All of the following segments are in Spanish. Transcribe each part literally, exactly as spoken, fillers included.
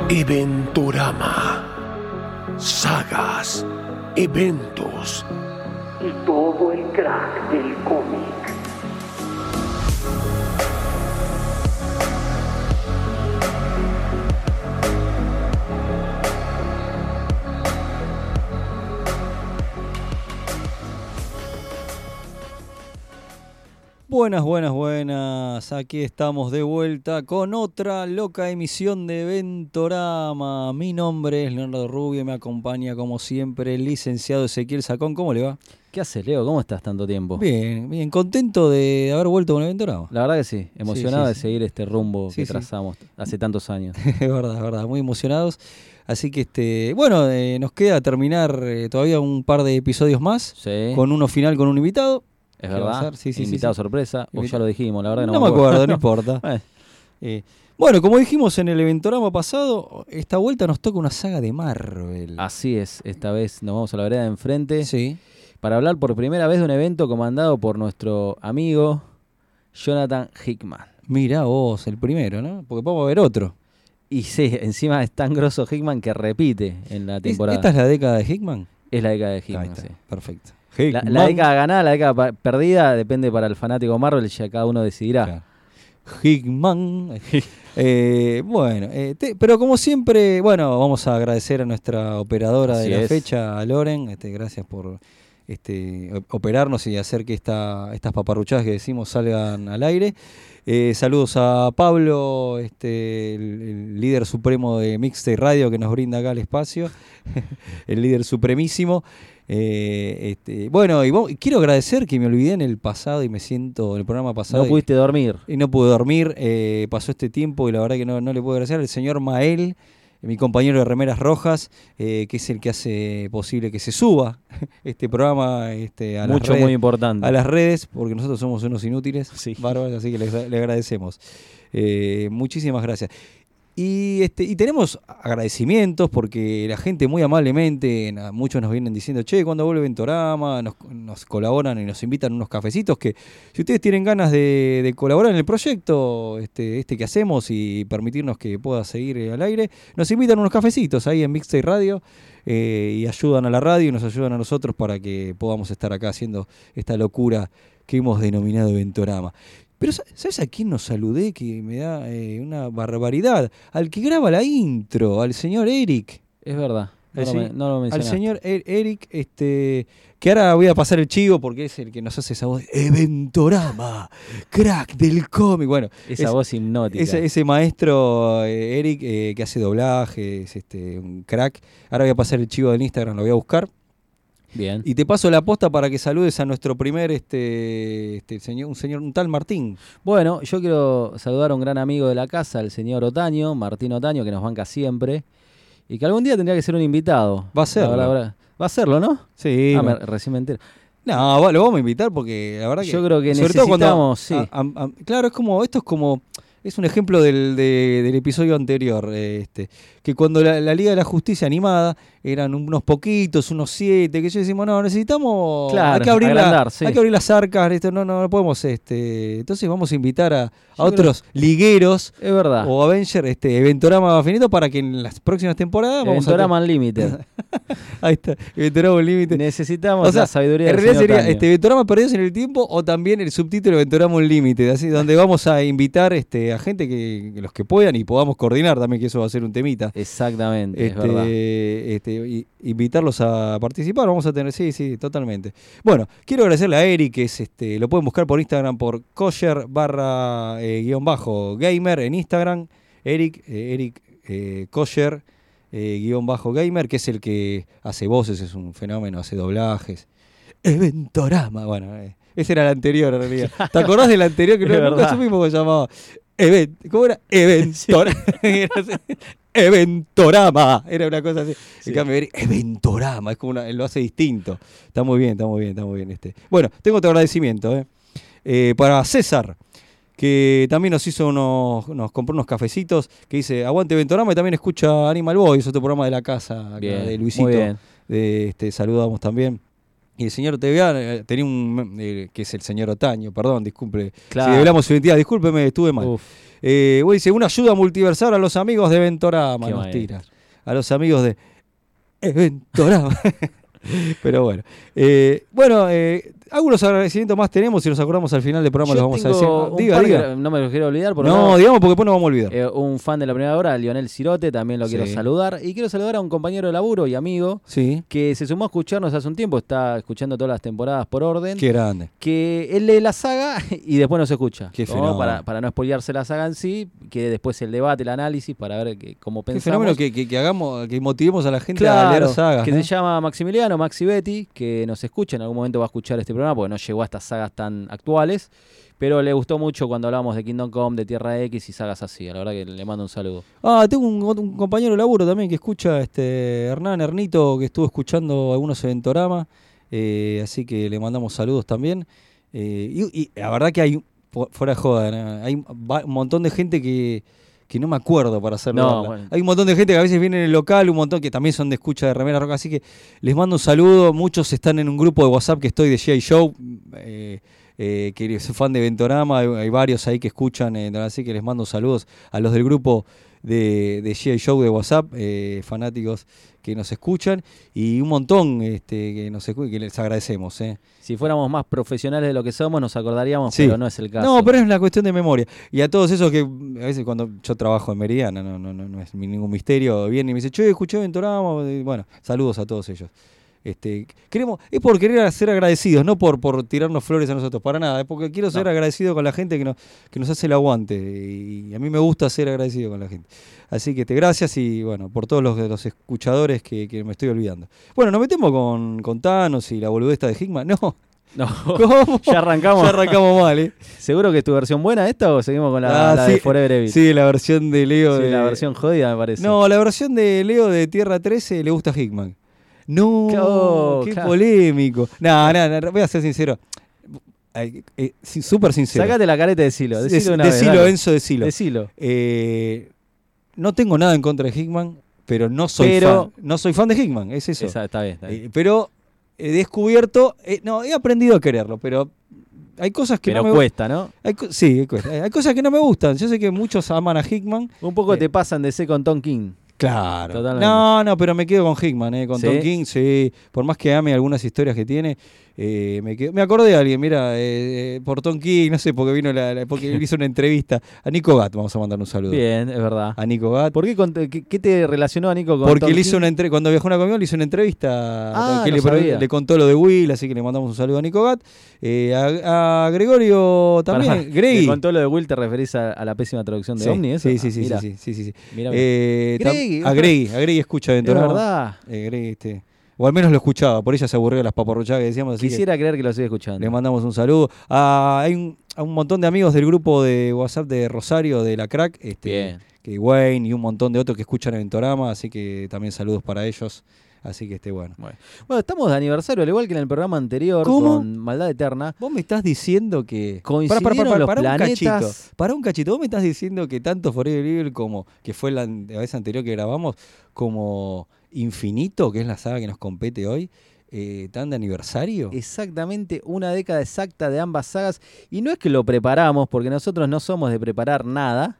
Eventorama. Sagas, eventos y todo el crack del cómic. Buenas, buenas, buenas. Aquí estamos de vuelta con otra loca emisión de Eventorama. Mi nombre es Leonardo Rubio y me acompaña como siempre el licenciado Ezequiel Sacón. ¿Cómo le va? ¿Qué haces, Leo? ¿Cómo estás tanto tiempo? Bien, bien. Contento de haber vuelto con Eventorama. La verdad que sí. Emocionado sí, sí, de sí. seguir este rumbo Sí, que sí. trazamos hace tantos años. Es verdad, es verdad. Muy emocionados. Así que, este, bueno, eh, nos queda terminar eh, todavía un par de episodios más. Sí. Con uno final con un invitado. Es ¿Qué va a verdad. ser? Sí, sí, Invitado sí, sí. sorpresa. O Invita- ya lo dijimos, la verdad que No, no, me acuerdo, no importa. Eh, Eh, bueno, como dijimos en el Eventorama pasado, esta vuelta nos toca una saga de Marvel. Así es. Esta vez nos vamos a la vereda de enfrente Sí. para hablar por primera vez de un evento comandado por nuestro amigo Jonathan Hickman. Mirá vos, el primero, ¿no? Porque podemos ver otro. Y sí, encima es tan grosso Hickman que repite en la ¿Es- temporada. ¿Esta es la década de Hickman? Es la década de Ahí Hickman, está, sí. perfecto. La, Hickman. la década ganada, la década pa- perdida, depende para el fanático Marvel, ya cada uno decidirá. Claro. Hickman. Eh, bueno, eh, te- pero como siempre, bueno, vamos a agradecer a nuestra operadora Así de la es. fecha, a Loren. Este, gracias por este, o- operarnos y hacer que esta, estas paparruchadas que decimos salgan al aire. Eh, saludos a Pablo, este, el, el líder supremo de Mixtape Radio que nos brinda acá el espacio, el líder supremísimo. Eh, este, bueno, y, vos- y quiero agradecer que me olvidé en el pasado y me siento en el programa pasado. No y- pudiste dormir. y no pude dormir, eh, pasó este tiempo y la verdad que no, no le puedo agradecer al señor Mael, mi compañero de Remeras Rojas, eh, que es el que hace posible que se suba este programa este, a, las Mucho, redes, muy importante. a las redes, porque nosotros somos unos inútiles, Sí. bárbaros, así que le, le agradecemos. Eh, muchísimas gracias. Y, este, y tenemos agradecimientos porque la gente muy amablemente, na- muchos nos vienen diciendo, che, cuando vuelve Ventorama, nos, nos colaboran y nos invitan unos cafecitos que si ustedes tienen ganas de, de colaborar en el proyecto este, este que hacemos y permitirnos que pueda seguir eh, al aire, nos invitan unos cafecitos ahí en Mixtape Radio eh, y ayudan a la radio y nos ayudan a nosotros para que podamos estar acá haciendo esta locura que hemos denominado Ventorama. Pero sa- ¿sabes a quién nos saludé que me da eh, una barbaridad? Al que graba la intro, al señor Eric. Es verdad. No, Eh, lo, sí, men- no lo al mencionaste. señor E- Eric, este, que ahora voy a pasar el chivo porque es el que nos hace esa voz. Eventorama, crack del cómic. Bueno, Esa es- voz hipnótica. ese, ese maestro eh, Eric eh, que hace doblajes, este, un crack. Ahora voy a pasar el chivo del Instagram, lo voy a buscar. Bien. Y te paso la posta para que saludes a nuestro primer este, este señor, un señor, un tal Martín. Bueno, yo quiero saludar a un gran amigo de la casa, el señor Otaño, Martín Otaño, que nos banca siempre. Y que algún día tendría que ser un invitado. Va a serlo. La verdad, la verdad. Va a serlo, ¿no? Sí. Ah, me- me- recién me entero. No, va- lo vamos a invitar porque la verdad que... Yo creo que sobre todo cuando- necesitamos, sí. a- a- a- claro, es como, esto es como... Es un ejemplo del, de- del episodio anterior, eh, este, que cuando la, la Liga de la Justicia animada eran unos poquitos, unos siete, que yo decimos, no, necesitamos, Claro, hay que abrir, la- agrandar, sí. hay que abrir las arcas, esto, no, no, no podemos, este, entonces vamos a invitar a, a Yo otros ligueros Es verdad. o Avenger, este, Eventorama finito para que en las próximas temporadas vamos Eventorama Unlimited. a... Ahí está, Eventorama Unlimited. Necesitamos O sea, la sabiduría en del realidad señor sería Otaño. este, Ventorama Perdidos en el Tiempo o también el subtítulo Ventorama Unlimited, así donde vamos a invitar este, a gente que, que los que puedan y podamos coordinar también, que eso va a ser un temita. Exactamente, es verdad. Este, este, y- invitarlos a participar, vamos a tener, sí, sí, totalmente. Bueno, quiero agradecerle a Eric, que es este, lo pueden buscar por Instagram por kosher barra eh, guión bajo gamer en Instagram, Eric, eh, Eric eh, kosher eh, guión bajo gamer, que es el que hace voces, es un fenómeno, hace doblajes. Eventorama, bueno, eh, ese era el anterior en realidad. ¿Te acordás del anterior que Es no, nunca verdad. supimos cómo se llamaba? Event, ¿cómo era? Eventorama. Era así. Eventorama. Era una cosa así. Sí. En cambio, Eric, Eventorama. Es como una, lo hace distinto. Está muy bien, está muy bien, está muy bien. Este. Bueno, tengo otro agradecimiento. ¿eh? Eh, para César, que también nos hizo unos, nos compró unos cafecitos, que dice, aguante Eventorama, y también escucha Animal Boys, otro programa de la casa, acá, Bien, de Luisito. muy bien. De, este, saludamos también. Y el señor T V A eh, tenía un, eh, que es el señor Otaño, perdón, disculpe. Claro. Si develamos su identidad, discúlpeme, estuve mal. Uf. Eh, bueno, dice, una ayuda multiversal a los amigos de Ventorama, Qué nos maestro. tira. A los amigos de Ventorama. Pero bueno. Eh, bueno, eh, algunos agradecimientos más tenemos, si nos acordamos al final del programa Yo los vamos a tengo decir. un Diga, par diga. que no me los quiero olvidar. Por un No, lado, digamos porque después nos vamos a olvidar. eh, un fan de la primera hora, Lionel Cirote, también lo quiero Sí. saludar. Y quiero saludar a un compañero de laburo y amigo Sí, que se sumó a escucharnos hace un tiempo, está escuchando todas las temporadas por orden. qué grande. Que él lee la saga y después nos escucha. Qué ¿no? fenómeno. Para, para no spoilearse la saga en sí, que después el debate, el análisis, para ver que, cómo Qué pensamos. fenómeno que, que, que hagamos, que motivemos a la gente Claro, a leer sagas. que ¿no? se llama Maximiliano, Maxi Betty, que nos escucha, en algún momento va a escuchar este programa porque no llegó a estas sagas tan actuales, pero le gustó mucho cuando hablábamos de Kingdom Come, de Tierra X y sagas así. La verdad que le mando un saludo. Ah, tengo un, un compañero de laburo también que escucha, este Hernán Hernito, que estuvo escuchando algunos eventoramas, eh, así que le mandamos saludos también. Eh, y, y la verdad que hay, fu- fuera de joda, ¿no? Hay va- un montón de gente que, que no me acuerdo para hacerlo. No, hablar. bueno. Hay un montón de gente que a veces viene en el local, un montón que también son de escucha de Remera Rock, así que les mando un saludo. Muchos están en un grupo de WhatsApp que estoy de G I Show, eh, eh, que soy fan de Ventorama, hay, hay varios ahí que escuchan, eh, así que les mando saludos a los del grupo de, de G I Show de WhatsApp, eh, fanáticos que nos escuchan, y un montón este, que nos escu- que les agradecemos. Eh. Si fuéramos más profesionales de lo que somos, nos acordaríamos, Sí. pero no es el caso. No, pero es una cuestión de memoria. Y a todos esos que a veces cuando yo trabajo en Meridiana, no, no, no, no es ningún misterio, vienen y me dicen, che, escuché Ventorama. Y bueno, saludos a todos ellos. Este, queremos, es por querer ser agradecidos, no por, por tirarnos flores a nosotros, para nada, es porque quiero ser No. agradecido con la gente que nos, que nos hace el aguante, y a mí me gusta ser agradecido con la gente. Así que te gracias y bueno, por todos los, los escuchadores que, que me estoy olvidando. Bueno, nos metemos con, con Thanos y la boludesta de Hickman. No, No. ¿cómo? Ya arrancamos. Ya arrancamos mal, ¿eh? ¿Seguro que es tu versión buena esta o seguimos con la, Ah, la sí, de Forever Evil? Sí, la versión de Leo. Sí, de... la versión jodida me parece. No, la versión de Leo de Tierra trece le gusta a Hickman. No, Oh, qué claro. polémico. No, no, no, voy a ser sincero. Ay, eh, sí, súper sincero. Sacate la careta de Silo. Decilo, Dec- una vez, decilo, dale. Enzo, decilo. Decilo. Eh, no tengo nada en contra de Hickman, pero no soy Pero- fan. No soy fan de Hickman, es eso. Esa, está bien, está bien. Eh, pero he descubierto, eh, no, he aprendido a quererlo, pero hay cosas que Pero no me cuesta, ¿no? hay co- sí, cuesta. Hay cosas que no me gustan. Yo sé que muchos aman a Hickman. Un poco Eh, te pasan de C con Tom King. Claro. Totalmente. No, no, pero me quedo con Hickman, eh, con ¿Sí? Tom King, sí. Por más que ame algunas historias que tiene, eh, me, quedo- me acordé de alguien, mira, eh, eh, por Tom King, no sé, porque vino la, la- porque hizo una entrevista a Nico Gat, vamos a mandar un saludo. Bien, es verdad. A Nico Gat. ¿Por qué, con- qué, qué te relacionó a Nico con Porque Tom le hizo King? una entre cuando viajó una conmigo le hizo una entrevista Ah, que no le, sabía. le contó lo de Will, así que le mandamos un saludo a Nico Gat. Eh, a, a Gregorio también, Pará, Grey. ¿le contó lo de Will? ¿Te referís a, a la pésima traducción de Sí, Omni? ¿eso? sí, sí, Ah, sí, mira, sí, sí, sí, sí. mira, mira. Eh, tam- Grey, a Grey, a Grey escucha Es dentro. verdad. Eh, Grey, este, o al menos lo escuchaba, por ella se aburrió de las paparruchadas que decíamos. Así que Quisiera creer que lo estoy escuchando. le mandamos un saludo. Ah, hay un, a un montón de amigos del grupo de WhatsApp de Rosario, de la Crack, este, Bien. que Wayne y un montón de otros que escuchan el Ventorama, así que también saludos para ellos. Así que esté bueno. Bueno. Bueno, estamos de aniversario, al igual que en el programa anterior, ¿Cómo? con Maldad Eterna. Vos me estás diciendo que. Coincidieron Pará, pará, pará, los pará un planetas. cachito. Para un cachito. Vos me estás diciendo que tanto Forever Evil como. Que fue la, la vez anterior que grabamos. Como Infinito, que es la saga que nos compete hoy. Eh, ¿Tan de aniversario? Exactamente una década exacta de ambas sagas. Y no es que lo preparamos, porque nosotros no somos de preparar nada.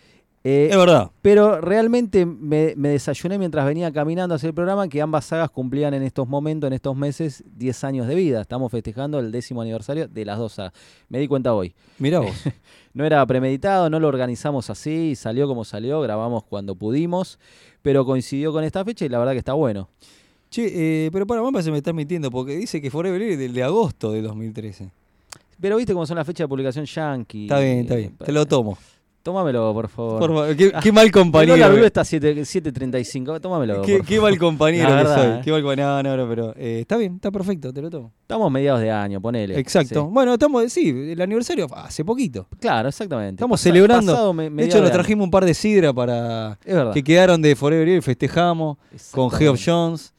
Eh, Es verdad. Pero realmente me, me desayuné mientras venía caminando hacia el programa que ambas sagas cumplían en estos momentos, en estos meses, diez años de vida. Estamos festejando el décimo aniversario de las dos sagas. Me di cuenta hoy. Mirá vos. No era premeditado, no lo organizamos así, salió como salió, grabamos cuando pudimos, pero coincidió con esta fecha y la verdad que está bueno. Che, eh, pero para, mamá se me está mintiendo porque dice que Forever Evil es del de agosto de dos mil trece. Pero viste cómo son las fechas de publicación yankee. Está bien, está bien. Te lo tomo. Tómamelo, por favor. Por favor, qué, qué mal compañero. El dólar blue está a siete treinta y cinco, tómamelo. Qué, por qué favor. mal compañero La que verdad, soy. ¿eh? Qué mal, no, no, no, pero eh, está bien, está perfecto, te lo tomo. Estamos mediados de año, ponele. Exacto. Sí. Bueno, estamos, sí, el aniversario hace poquito. Claro, exactamente. Estamos Pasa- celebrando. pasado me- De mediados hecho, nos año. trajimos un par de sidra para Es verdad. que quedaron de Forever Evil, festejamos con Exactamente. Geoff Jones,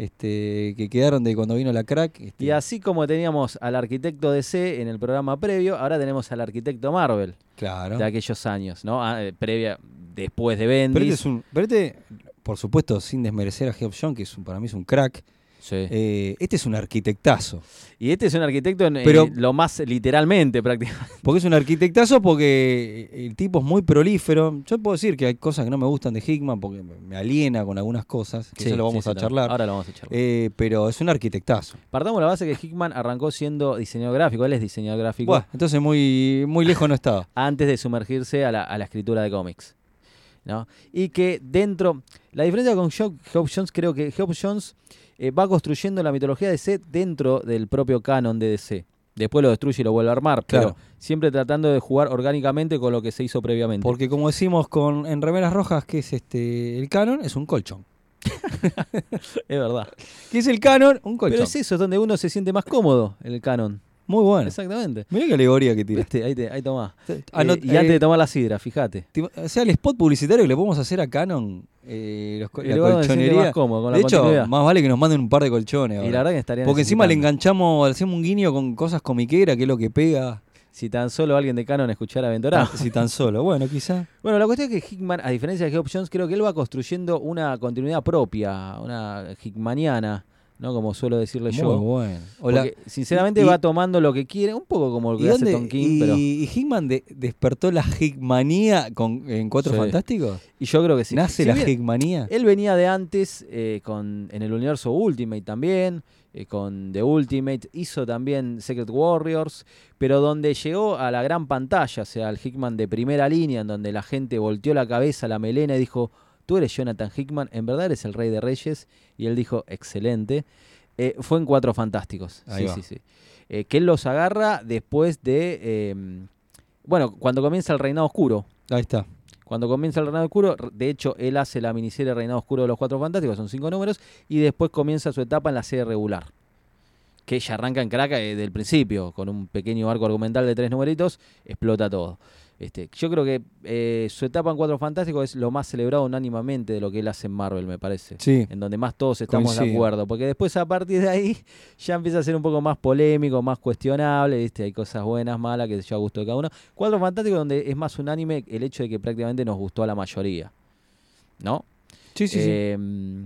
este, que quedaron de cuando vino la Crack. Este, Y así como teníamos al arquitecto D C en el programa previo, ahora tenemos al arquitecto Marvel claro. de aquellos años, ¿no? Ah, eh, previa, después de Pero este Bendis. es un, pero este, por supuesto, sin desmerecer a Geoff Jones, que es un- para mí es un crack. Sí. Eh, este es un arquitectazo. Y este es un arquitecto en, Pero- eh, lo más literalmente prácticamente. Porque es un arquitectazo porque el tipo es muy prolífero. Yo puedo decir que hay cosas que no me gustan de Hickman porque me aliena con algunas cosas, que eso lo vamos sí, a sí, charlar. Ahora lo vamos a charlar. Eh, pero es un arquitectazo. Partamos de la base que Hickman arrancó siendo diseñador gráfico, él es diseñador gráfico, Bueno, entonces muy, muy lejos no estaba. antes de sumergirse a la, a la escritura de cómics, ¿no? Y que dentro, la diferencia con Geoff Geoff Johns, creo que Geoff Johns eh, va construyendo la mitología de D C dentro del propio canon de D C. Después lo destruye y lo vuelve a armar, Claro. pero siempre tratando de jugar orgánicamente con lo que se hizo previamente. Porque como decimos con en Remeras Rojas, que es este el canon, es un colchón. Es verdad. ¿Qué es el canon? Un colchón. Pero es eso, es donde uno se siente más cómodo en el canon. Muy bueno. Exactamente. Mirá qué alegoría que tira. ¿Viste? Ahí, te, ahí tomás. Anot- Eh, y antes eh, de tomar la sidra, fíjate. Tipo, o sea, el spot publicitario que le podemos hacer a Canon, eh, los, co- El la lugar donde se siente colchonería. más cómodo, con De la hecho, continuidad. más vale que nos manden un par de colchones. Y ahora. la verdad que estaría Porque encima le necesitando. enganchamos, hacemos un guiño con cosas comiqueras, que es lo que pega. Si tan solo alguien de Canon escuchara Ventorama. Si tan solo. Bueno, quizá. Bueno, la cuestión es que Hickman, a diferencia de Geoff Johns, creo que él va construyendo una continuidad propia, una hickmaniana, ¿no? Como suelo decirle Muy yo. bueno. O la- Porque, sinceramente, y- va tomando lo que quiere, un poco como lo ¿Y, que hace dónde- Tom King, y- pero. y Hickman de- despertó la Hickmanía con, en Cuatro Sí. Fantásticos? Y yo creo que sí. ¿Nace Si la bien Hickmanía? Él venía de antes eh, con, en el universo Ultimate también, eh, con The Ultimate, hizo también Secret Warriors, pero donde llegó a la gran pantalla, o sea, al Hickman de primera línea, en donde la gente volteó la cabeza, la melena y dijo, tú eres Jonathan Hickman, en verdad eres el Rey de Reyes, y él dijo, excelente, eh, fue en Cuatro Fantásticos, Ahí sí, va. sí, sí. Eh, que él los agarra después de, eh, bueno, cuando comienza el Reinado Oscuro. Ahí está. Cuando comienza el Reinado Oscuro, de hecho, él hace la miniserie Reinado Oscuro de los Cuatro Fantásticos, son cinco números, y después comienza su etapa en la serie regular. Que ya arranca en Caracas desde el principio, con un pequeño arco argumental de tres numeritos, explota todo. Este, yo creo que eh, su etapa en Cuatro Fantásticos es lo más celebrado unánimemente de lo que él hace en Marvel, me parece. Sí. En donde más todos estamos de Coincido. acuerdo. Porque después, a partir de ahí, ya empieza a ser un poco más polémico, más cuestionable. ¿Viste? Hay cosas buenas, malas, que ya gustó de cada uno. Cuatro Fantásticos, donde es más unánime el hecho de que prácticamente nos gustó a la mayoría. ¿No? Sí, sí, sí. Eh,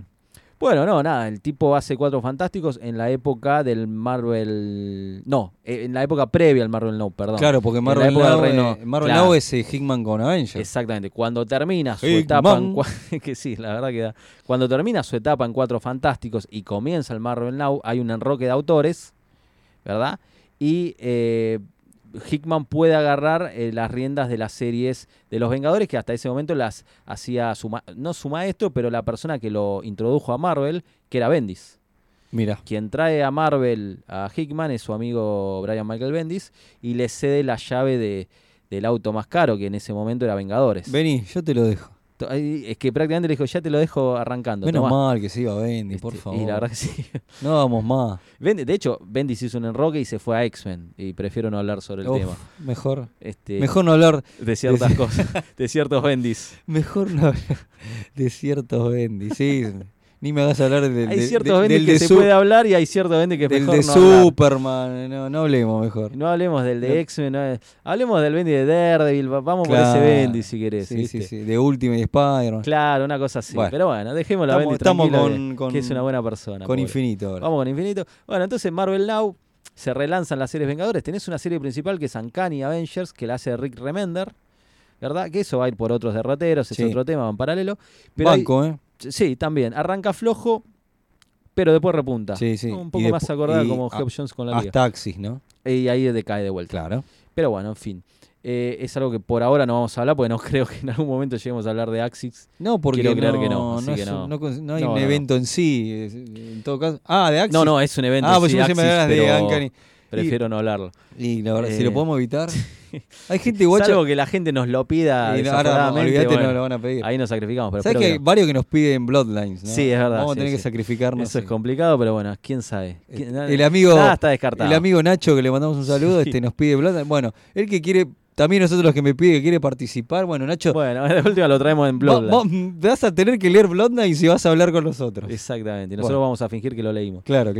Bueno, no, nada, el tipo hace Cuatro Fantásticos en la época del Marvel... No, eh, en la época previa al Marvel Now, perdón. Claro, porque En la Marvel época del Now, Reino- eh, Marvel claro. Now es eh, Hickman con Avengers. Exactamente, cuando termina su Hickman. etapa en cua- que sí, la verdad que da. Cuando termina su etapa en Cuatro Fantásticos y comienza el Marvel Now, hay un enroque de autores, ¿verdad? Y eh, Hickman puede agarrar eh, las riendas de las series de los Vengadores, que hasta ese momento las hacía su ma- no su maestro, pero la persona que lo introdujo a Marvel, que era Bendis. Mira. Quien trae a Marvel a Hickman es su amigo Brian Michael Bendis y le cede la llave de, del auto más caro, que en ese momento era Vengadores. Vení, yo te lo dejo. To- ahí- Es que prácticamente le dijo, ya te lo dejo arrancando. Menos tomá". mal que se iba Bendy, por Este, favor. Y la verdad que sí. No vamos más. Bendis- de hecho, Bendis hizo un enroque y se fue a X-Men. Y prefiero no hablar sobre el Uf, tema. Mejor. Este, Mejor no hablar. de ciertas cosas, de ciertos Bendis. Mejor no hablar de ciertos Bendy. Sí. Ni me hagas hablar del Hay de- ciertos de- Bendis del que de se Su- puede hablar y hay ciertos Bendis que es del mejor de no hablar. Superman. No, no hablemos mejor. No hablemos del de No. X-Men, no, hablemos del Bendy de Daredevil, va- vamos por Claro. ese Bendy si querés. Sí, ¿viste? sí, sí. De Ultimate Spider-Man. Claro, una cosa así. Bueno. Pero bueno, dejémoslo a Estamos- Bendy estamos tranquilo, con- que, con- que es una buena persona. Con pobre. Infinito ahora. Vamos con Infinito. Bueno, entonces Marvel Now se relanzan las series Vengadores. Tenés una serie principal que es Uncanny Avengers, que la hace Rick Remender, ¿verdad? Que eso va a ir por otros derroteros, es Sí. otro tema, va en paralelo. Pero hay- Banco, ¿eh? sí, también. Arranca flojo, pero después repunta. Sí, sí. Un Y poco despu- más acordada y como a- Geoff Johns con la Liga. Hasta Axis, ¿no? Y ahí decae de vuelta. Claro. Pero bueno, en fin. Eh, es algo que por ahora no vamos a hablar porque no creo que en algún momento lleguemos a hablar de Axis. No, porque Quiero no, creer que no, así no, que es no. un- no cons- no hay No, un no, no. evento en sí. es- En todo caso. Ah, de Axis. No, no, es un evento. Ah, sí, pues yo pensé que me Axis, hablabas de pero Uncanny. prefiero no hablarlo. Y la verdad, si Eh, lo podemos evitar. Hay gente guacha. Salvo que la gente nos lo pida y no, ahora, desaforadamente, olvídate, bueno, no lo van a pedir. ahí nos sacrificamos. Pero ¿Sabes espero que que hay no. varios que nos piden Bloodlines? ¿no? Sí, es verdad, Vamos sí, a tener sí. que sacrificarnos. Eso es sí. complicado, pero bueno, quién sabe. ¿Quién- El amigo, Nada está descartado. el amigo Nacho, que le mandamos un saludo, Sí. este nos pide Bloodlines. Bueno, él que quiere, también nosotros los que me pide que quiere participar. Bueno, Nacho, Bueno, de última lo traemos en va- Bloodline. va- vas a tener que leer Bloodlines y vas a hablar con nosotros. Exactamente. Nosotros Bueno. vamos a fingir que lo leímos. Claro, claro.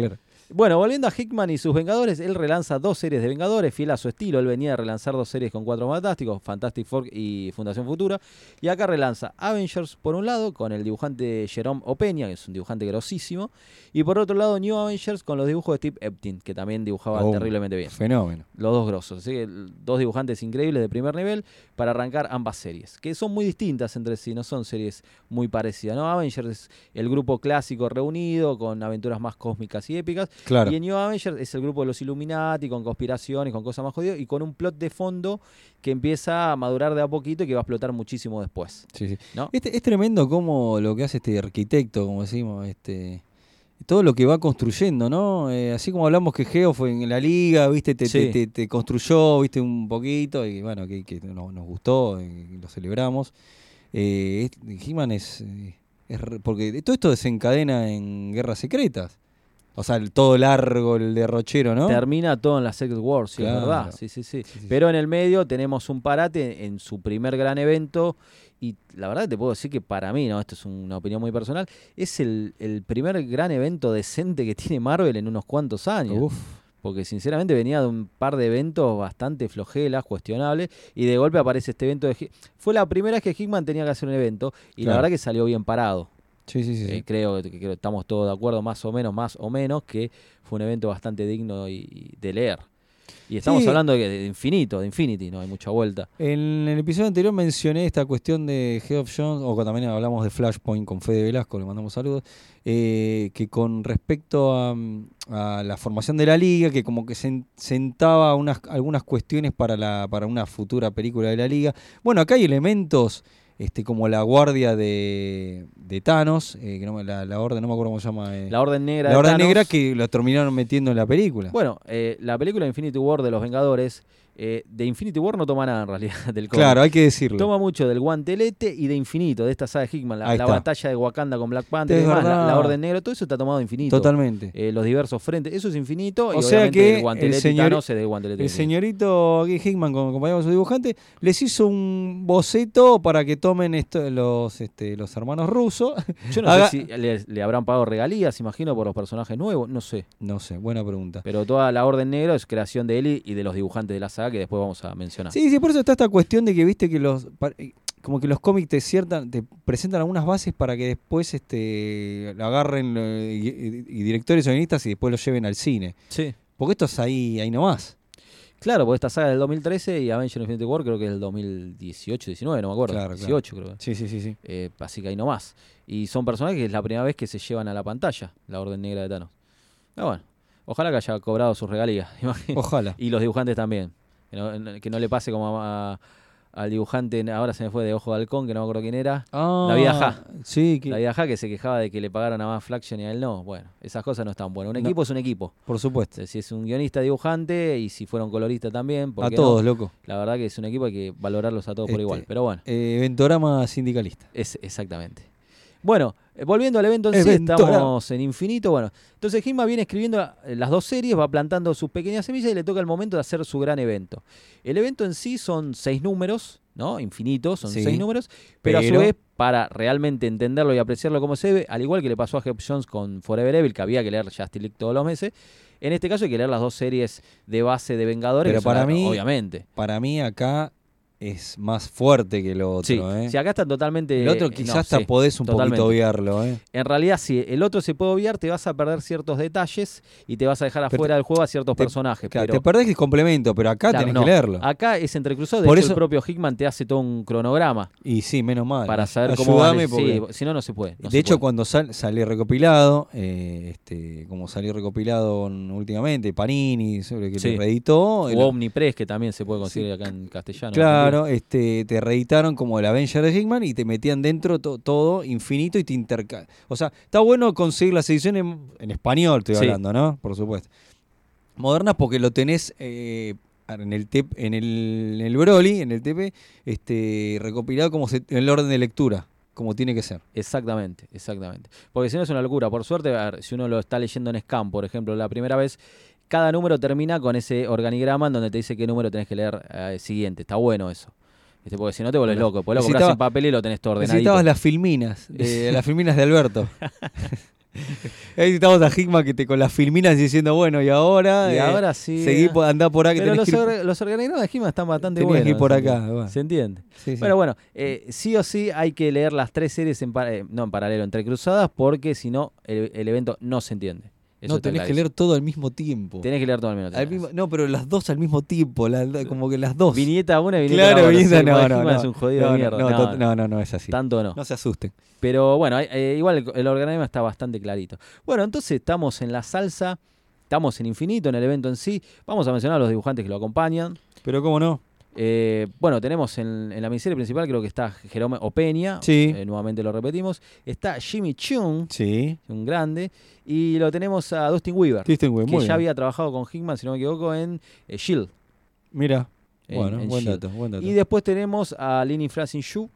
Bueno, volviendo a Hickman y sus Vengadores, él relanza dos series de Vengadores, fiel a su estilo. Él venía de relanzar dos series con Cuatro Fantásticos, Fantastic Four y Fundación Futura. Y acá relanza Avengers por un lado, con el dibujante Jerome Opeña, que es un dibujante grosísimo. Y por otro lado, New Avengers con los dibujos de Steve Epting, que también dibujaba Oh, terriblemente bien. Fenómeno. Los dos grosos, así que dos dibujantes increíbles de primer nivel para arrancar ambas series, que son muy distintas entre sí, no son series muy parecidas, ¿no? Avengers es el grupo clásico reunido con aventuras más cósmicas y épicas, Claro. y en New Avengers es el grupo de los Illuminati con conspiraciones, con cosas más jodidas y con un plot de fondo que empieza a madurar de a poquito y que va a explotar muchísimo después, Sí, sí. ¿no? Este, es tremendo cómo lo que hace este arquitecto, como decimos, este todo lo que va construyendo, ¿no? Eh, así como hablamos que Geo fue en la liga, viste, te, Sí. te, te, te construyó, viste, un poquito, y bueno, que, que nos, nos gustó, y lo celebramos. Eh, He-Man es, eh, es re- porque todo esto desencadena en Guerras Secretas. O sea, el todo largo, el derrochero, ¿no? Termina todo en la Secret Wars, sí, Claro. es verdad. Sí, sí, sí. Sí, sí, Pero en el medio tenemos un parate en su primer gran evento. Y la verdad que te puedo decir que para mí, ¿no? Esto es una opinión muy personal, es el, el primer gran evento decente que tiene Marvel en unos cuantos años. Uf. Porque sinceramente venía de un par de eventos bastante flojelas, cuestionables, y de golpe aparece este evento de Hick- Fue la primera vez que Hickman tenía que hacer un evento, y Claro. la verdad que salió bien parado. Sí, sí, sí. sí. Eh, creo que, que estamos todos de acuerdo, más o menos, más o menos, que fue un evento bastante digno y, y de leer. Y estamos Sí. hablando de, de infinito, de Infinity, no hay mucha vuelta. En el episodio anterior mencioné esta cuestión de Geoff Jones, o cuando también hablamos de Flashpoint con Fede Velasco, le mandamos saludos, eh, que con respecto a, a la formación de la liga, que como que sen- sentaba unas, algunas cuestiones para, la, para una futura película de la liga. Bueno, acá hay elementos este, como la guardia de, de Thanos, eh, que no me- la, la orden, no me acuerdo cómo se llama. eh, La Orden Negra. la de orden Thanos. negra que lo terminaron metiendo en la película. Bueno, eh, la película Infinity War de los Vengadores, eh, de Infinity War no toma nada en realidad del cómic. Claro, hay que decirlo. Toma mucho del guantelete y de Infinito, de esta saga de Hickman, la, Ahí la está. batalla de Wakanda con Black Panther y Es demás, la, verdad. la Orden Negra, todo eso está tomado de Infinito. Totalmente. Eh, los diversos frentes, eso es Infinito, y O sea obviamente que el guantelete el señor- Thanos es del guantelete. El de Infinito. señorito aquí Hickman, con acompañado de su dibujante, les hizo un boceto para que tomen esto, los, este, los hermanos rusos. Yo no Haga- sé si le, le habrán pagado regalías, imagino, por los personajes nuevos, no sé. No sé, buena pregunta. Pero toda la Orden Negra es creación de él y de los dibujantes de la saga que después vamos a mencionar. Sí, sí, por eso está esta cuestión de que viste que los pa- como que los cómics te ciertan, te presentan algunas bases para que después este lo agarren eh, y, y- y directores o guionistas y después lo lleven al cine. Sí. Porque esto es ahí, ahí nomás. Claro, porque esta saga es del dos mil trece y Avengers Infinity War creo que es del dos mil dieciocho, diecinueve, no me acuerdo. Claro, claro. dieciocho creo. Sí, sí, sí, sí. Eh, así que ahí nomás. Y son personajes que es la primera vez que se llevan a la pantalla, la Orden Negra de Thanos. Pero bueno, ojalá que haya cobrado sus regalías, imagino. Ojalá. Y los dibujantes también. Que no, que no le pase como a- a- al dibujante, ahora se me fue de Ojo de Halcón, que no me acuerdo quién era. Ah, La vida Ja. Sí, que, La Vida Ja, que se quejaba de que le pagaran a Matt Fraction y a él no. Bueno, esas cosas no están buenas. Un No. equipo es un equipo. por supuesto. Si es un guionista, dibujante, y si fuera un colorista también. ¿por A qué todos, no? loco. La verdad que es un equipo, hay que valorarlos a todos por Este, igual. Pero bueno, Eh, Eventorama sindicalista. es exactamente. Bueno, eh, volviendo al evento en sí, Eventorama. estamos en Infinito. Bueno, entonces Hickman viene escribiendo eh, las dos series, va plantando sus pequeñas semillas y le toca el momento de hacer su gran evento. El evento en sí son seis números, ¿no? Infinitos, son Sí. seis números, pero, a Pero- su vez, para realmente entenderlo y apreciarlo como se ve, al igual que le pasó a Geoff Jones con Forever Evil, que había que leer Justice League todos los meses, en este caso hay que leer las dos series de base de Vengadores, Pero que son para la- mí- obviamente. Para mí acá es más fuerte que lo otro, Sí, ¿eh? si acá están totalmente... El otro eh, quizás no, hasta sí, podés un totalmente. poquito obviarlo, ¿eh? En realidad, si el otro se puede obviar, te vas a perder ciertos detalles y te vas a dejar Pero afuera del juego a ciertos te- personajes. Claro, pero te perdés el complemento, pero acá claro, tenés no. que leerlo. Acá es entrecruzado, de Por hecho eso- el propio Hickman te hace todo un cronograma Y sí, menos mal. para saber cómo va. Ayúdame el- porque- sí, si no, no se puede. no de se hecho, puede. cuando sal- sale recopilado, eh, este, como salió recopilado en- últimamente, Panini, sobre que Sí. te reeditó. O el- Omnipress, que también se puede conseguir acá en castellano. Claro, este, te reeditaron como el Avenger de Hickman y te metían dentro to- todo infinito y te interca... O sea, está bueno conseguir las ediciones en, en español, estoy Sí. hablando, ¿no? Por supuesto. Modernas porque lo tenés eh, en el tep, en el, en el Broly, en el T P, este, recopilado como se- en el orden de lectura, como tiene que ser. Exactamente, exactamente. Porque si no es una locura. Por suerte, a ver, si uno lo está leyendo en Scan, por ejemplo, la primera vez, cada número termina con ese organigrama en donde te dice qué número tenés que leer eh, siguiente. Está bueno eso. Este, porque si no te vuelves Bueno, loco. Pues lo necesitaba- compras en papel y lo tenés todo ordenadito. Necesitabas las filminas, de, las filminas de Alberto. Ahí estamos a Hickman que te con las filminas diciendo, bueno, y ahora. Y eh, ahora sí. Seguí, eh. por, andá por acá. Pero los, que ir, or, los organigramas de Hickman están bastante tenías buenos. que ir por ¿se acá. entiende? Bueno. ¿Se entiende? Sí, sí. Bueno, bueno, eh, sí o sí hay que leer las tres series, en eh, no en paralelo, entre cruzadas, porque si no, el, el evento no se entiende. Eso no, tenés que leer todo al mismo tiempo. Tenés que leer todo al mismo tiempo. Al mismo, no, pero las dos al mismo tiempo, la, la, como que las dos. Viñeta una y viñeta claro, la otra. viñeta, Sí, no, no, Hickman no, es un jodido no, de mierda. No, No, no, no, no, no es así. Tanto no. No se asusten. Pero bueno, eh, igual el, el organigrama está bastante clarito. Bueno, entonces estamos en la salsa, estamos en Infinito, en el evento en sí. Vamos a mencionar a los dibujantes que lo acompañan. Pero cómo no. Eh, bueno, tenemos en, en la miniserie principal, creo que está Jerome Opeña, sí. eh, nuevamente lo repetimos. Está Jimmy Cheung, sí. un grande. Y lo tenemos a Dustin Weaver, Dustin Weaver que muy ya bien. había trabajado con Hickman, si no me equivoco, en eh, Shield. Mira, En, bueno, en buen, Shield. dato, buen dato. Y después tenemos a Lini Frasin Yu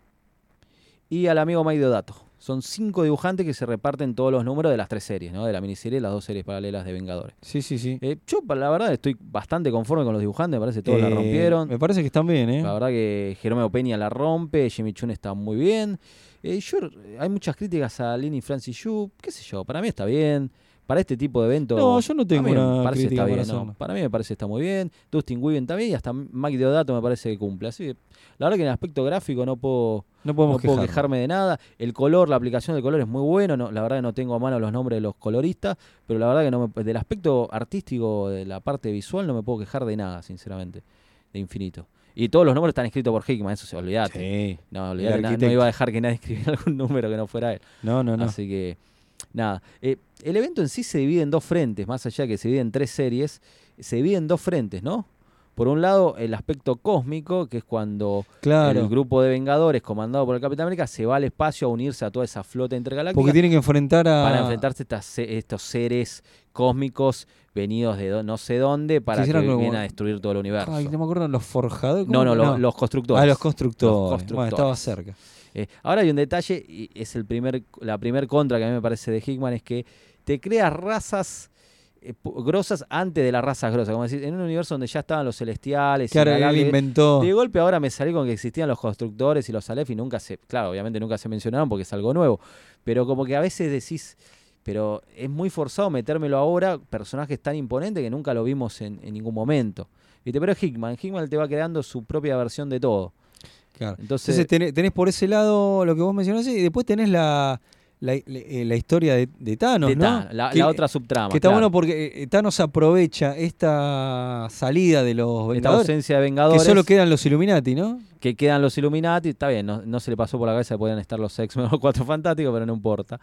y al amigo Mike Deodato. Son cinco dibujantes que se reparten todos los números de las tres series, ¿no? De la miniserie y las dos series paralelas de Vengadores. Sí, sí, sí. Eh, yo, la verdad, estoy bastante conforme con los dibujantes. Me parece que todos eh, la rompieron. Me parece que están bien, ¿eh? La verdad que Jerome Peña la rompe, Jimmy Chun está muy bien. Eh, yo, hay muchas críticas a Lini Francis Yu, qué sé yo, para mí está bien. Para este tipo de eventos. No, yo no tengo a mí me una parece crítica está para bien, no. hacerlo. Para mí me parece que está muy bien. Dustin Weaver también y hasta Mike Deodato me parece que cumple. Así que la verdad que en el aspecto gráfico no puedo, No podemos no puedo quejarnos. quejarme de nada. El color, la aplicación del color es muy bueno. No, la verdad que no tengo a mano los nombres de los coloristas, pero la verdad que no me, del aspecto artístico, de la parte visual, no me puedo quejar de nada, sinceramente, de Infinito. Y todos los nombres están escritos por Hickman, eso se olvidate. Sí. No, olvidate, El no, arquitecto. no iba a dejar que nadie escribiera algún número que no fuera él. No, no, no. Así que, nada. Eh, el evento en sí se divide en dos frentes, más allá que se divide en tres series, se divide en dos frentes, ¿no? Por un lado, el aspecto cósmico, que es cuando Claro. el grupo de Vengadores, comandado por el Capitán América, se va al espacio a unirse a toda esa flota intergaláctica. Porque tienen que enfrentar a... Para enfrentarse a estas, estos seres cósmicos venidos de do, no sé dónde para que Quisieran como- vienen a destruir todo el universo. Ay, no me acuerdo, los forjadores. no, ¿cómo no, que lo- los constructores. Ah, los constructores. Los constructores. Bueno, estaba cerca. Eh, ahora hay un detalle, y es el primer, la primer contra que a mí me parece de Hickman, es que te creas razas eh, grosas antes de las razas grosas. Como decir, en un universo donde ya estaban los celestiales. y Claro, la él Galáctica, inventó... de golpe ahora me salí con que existían los constructores y los Aleph y nunca se, claro, obviamente nunca se mencionaron porque es algo nuevo. Pero como que a veces decís, pero es muy forzado metérmelo ahora, personajes tan imponentes que nunca lo vimos en, en ningún momento. ¿Viste? Pero es Hickman, Hickman te va creando su propia versión de todo. Claro. Entonces, Entonces tenés, tenés por ese lado lo que vos mencionaste y después tenés la, la, la, la historia de, de Thanos, de ¿no? Thanos, la, que, la otra subtrama. que está claro. bueno porque eh, Thanos aprovecha esta salida de los Esta Vengadores, ausencia de que Vengadores. solo quedan los Illuminati, ¿no? que quedan los Illuminati, está bien, no, no se le pasó por la cabeza que podían estar los X-Men o los Cuatro Fantásticos, pero no importa.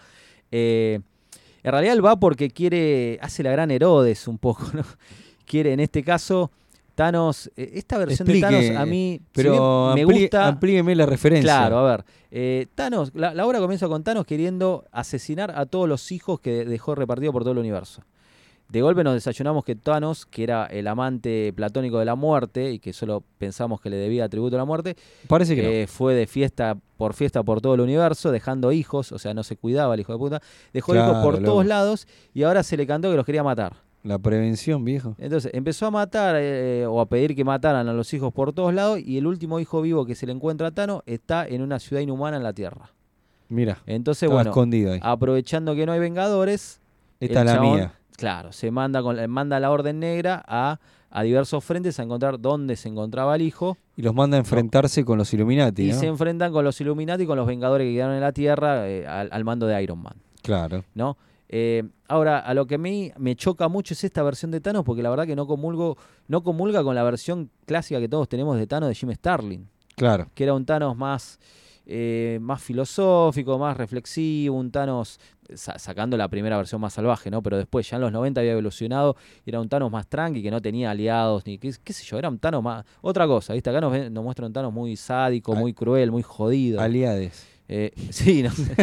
Eh, en realidad él va porque quiere, hace la gran Herodes un poco, ¿no? Quiere, en este caso, Thanos, eh, esta versión Explique, de Thanos a mí, Pero si bien me amplíe- gusta... amplíeme la referencia. Claro, a ver, eh, Thanos, la, la obra comienza con Thanos queriendo asesinar a todos los hijos que dejó repartido por todo el universo. De golpe nos desayunamos que Thanos, que era el amante platónico de la muerte y que solo pensamos que le debía tributo a la muerte, Parece que eh, fue de fiesta por fiesta por todo el universo, dejando hijos, o sea, no se cuidaba el hijo de puta, dejó Claro, hijos por loco. todos lados y ahora se le cantó que los quería matar. no. La prevención, viejo. Entonces empezó a matar eh, o a pedir que mataran a los hijos por todos lados y el último hijo vivo que se le encuentra a Thanos está en una ciudad inhumana en la Tierra. Mira, Entonces, estaba bueno, escondido ahí. aprovechando que no hay Vengadores, Esta el es la chabón, mía. claro, se manda con manda la Orden Negra a, a diversos frentes a encontrar dónde se encontraba el hijo Y los manda a enfrentarse con los Illuminati, y ¿no? se enfrentan con los Illuminati y con los Vengadores que quedaron en la Tierra eh, al, al mando de Iron Man, Claro. ¿no? Eh, ahora, a lo que a mí me choca mucho es esta versión de Thanos porque la verdad que no comulgo, no comulga con la versión clásica que todos tenemos de Thanos de Jim Starlin, Claro. que era un Thanos más, eh, más filosófico, más reflexivo, un Thanos sa- sacando la primera versión más salvaje, ¿no? Pero después ya en los noventa había evolucionado y era un Thanos más tranqui, que no tenía aliados, ni qué, qué sé yo, era un Thanos más... Otra cosa, ¿viste? Acá nos, ven- nos muestra un Thanos muy sádico, Al- muy cruel, muy jodido. Aliades. Eh, sí, no sé.